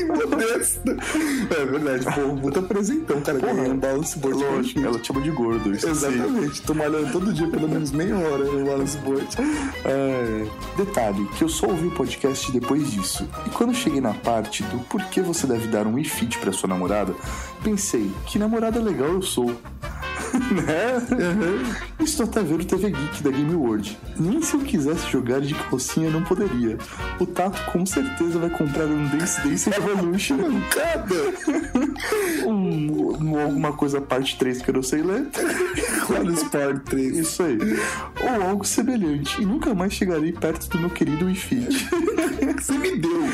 É verdade, pô, puta presentão, cara. Ganhei um balance board. Lógico, ela te chama de gordo. Exatamente, tô malhando todo dia pelo menos meia hora no balance board. Detalhe, que eu só ouvi o podcast depois disso. E quando eu cheguei na parte do por que você deve dar um Wii Fit pra sua namorada, pensei, que namorada legal eu sou. Né? Estou até vendo o TV Geek da Game World. Nem se eu quisesse jogar de calcinha não poderia. O Tato com certeza vai comprar um Dance Dance Revolution alguma coisa parte 3 que eu não sei ler. Quase parte 3. Isso aí. Ou algo semelhante. E nunca mais chegarei perto do meu querido Wii Fit. Você me deu.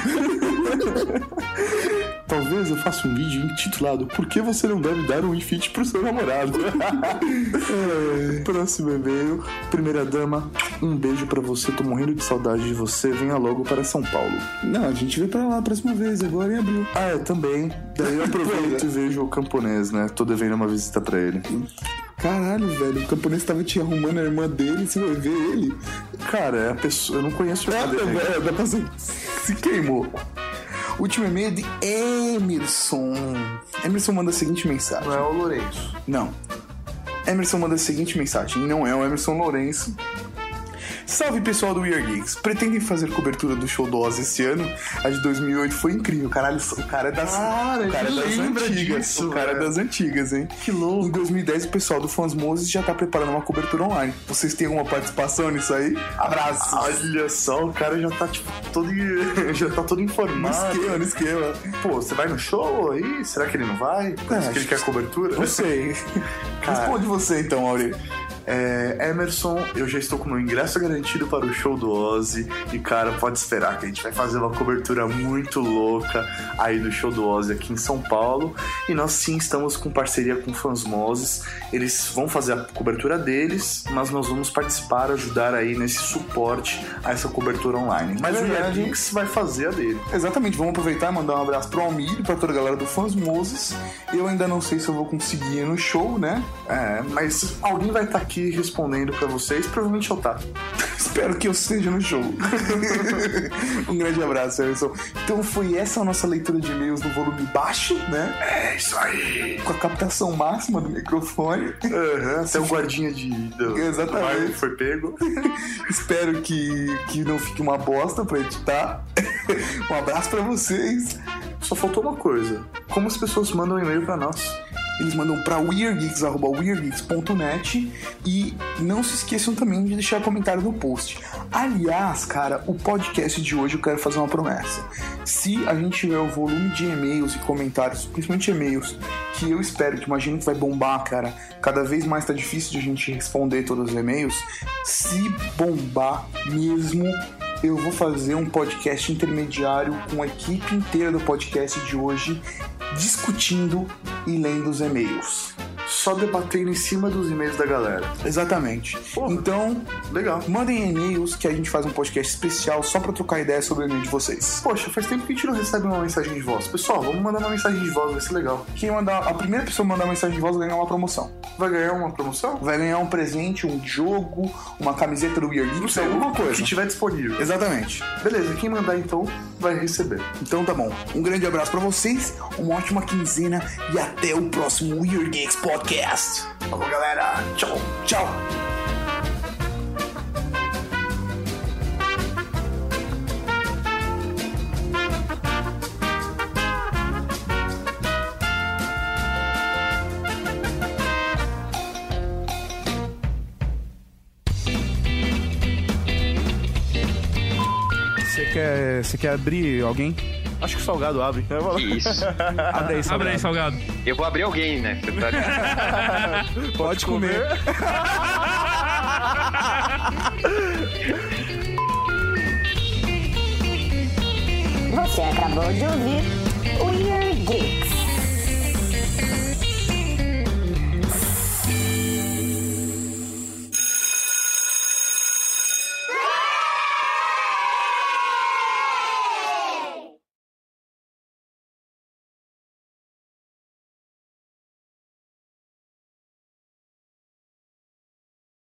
Talvez eu faça um vídeo intitulado Por que você não deve dar um Wii Fit pro seu namorado? Próximo e-mail. Primeira dama, um beijo pra você. Tô morrendo de saudade de você. Venha logo para São Paulo. Não, a gente vem pra lá a próxima vez, agora em abril. Também. Daí eu aproveito e vejo o camponês, né? Tô devendo uma visita pra ele. Caralho, velho, o camponês tava te arrumando a irmã dele, você vai ver ele. Cara, é a pessoa, eu não conheço a irmã dele. Dá pra se queimou. Último e-mail de Emerson. Emerson manda a seguinte mensagem. Não é o Lourenço. Não. Emerson manda a seguinte mensagem. Não é o Emerson Lourenço. Salve, pessoal do We Are Geeks. Pretendem fazer cobertura do show do Oz esse ano? A de 2008 foi incrível. Caralho, o cara é das, antigas. O cara é das antigas, hein? Que louco. Em 2010, o pessoal do Fãs Moses já tá preparando uma cobertura online. Vocês têm alguma participação nisso aí? Abraços. Olha só, o cara já tá, tipo, já tá todo informado. No esquema. Pô, você vai no show aí? Será que ele não vai? Acho que ele quer cobertura? Não sei. Responde você então, Auri. Emerson, eu já estou com meu ingresso garantido para o show do Ozzy. E, cara, pode esperar que a gente vai fazer uma cobertura muito louca aí do show do Ozzy aqui em São Paulo. E nós sim estamos com parceria com Fansmoses. Eles vão fazer a cobertura deles, mas nós vamos participar, ajudar aí nesse suporte a essa cobertura online. Mas o Geeks vai fazer a dele. Exatamente, vamos aproveitar e mandar um abraço pro Almir e pra toda a galera do Fansmoses. Eu ainda não sei se eu vou conseguir ir no show, né? Mas alguém vai estar aqui respondendo pra vocês, provavelmente eu tá. Espero que eu esteja no show. Um grande abraço, Emerson. Então foi essa a nossa leitura de e-mails no volume baixo, né? É isso aí. Com a captação máxima do microfone. Até o guardinha Exatamente. Foi pego. Espero que não fique uma bosta pra editar. Um abraço pra vocês. Só faltou uma coisa. Como as pessoas mandam e-mail pra nós? Eles mandam para weargeeks@weargeeks.net e não se esqueçam também de deixar comentário no post. Aliás, cara, o podcast de hoje eu quero fazer uma promessa. Se a gente tiver o volume de e-mails e comentários, principalmente e-mails, que eu espero, que imagino que vai bombar, cara, cada vez mais tá difícil de a gente responder todos os e-mails. Se bombar mesmo, eu vou fazer um podcast intermediário com a equipe inteira do podcast de hoje, discutindo e lendo os e-mails. Só debatendo em cima dos e-mails da galera. Exatamente. Porra. Então, legal. Mandem e-mails que a gente faz um podcast especial só pra trocar ideia sobre o e-mail de vocês. Poxa, faz tempo que a gente não recebe uma mensagem de voz. Pessoal, vamos mandar uma mensagem de voz, vai ser legal. A primeira pessoa que mandar uma mensagem de voz vai ganhar uma promoção. Vai ganhar uma promoção? Vai ganhar um presente, um jogo, uma camiseta do We Are Geeks, não sei, alguma coisa que tiver disponível. Exatamente. Beleza, quem mandar então vai receber. Então tá bom. Um grande abraço pra vocês, uma ótima quinzena e até o próximo We Are Geeks Podcast. Falou, galera. Tchau. Tchau. Você quer abrir alguém? Acho que o Salgado abre. Isso. Abre aí, Salgado. Abre aí, Salgado. Eu vou abrir alguém, né? Você tá ligado? Pode comer. Você acabou de ouvir We Are Geeks.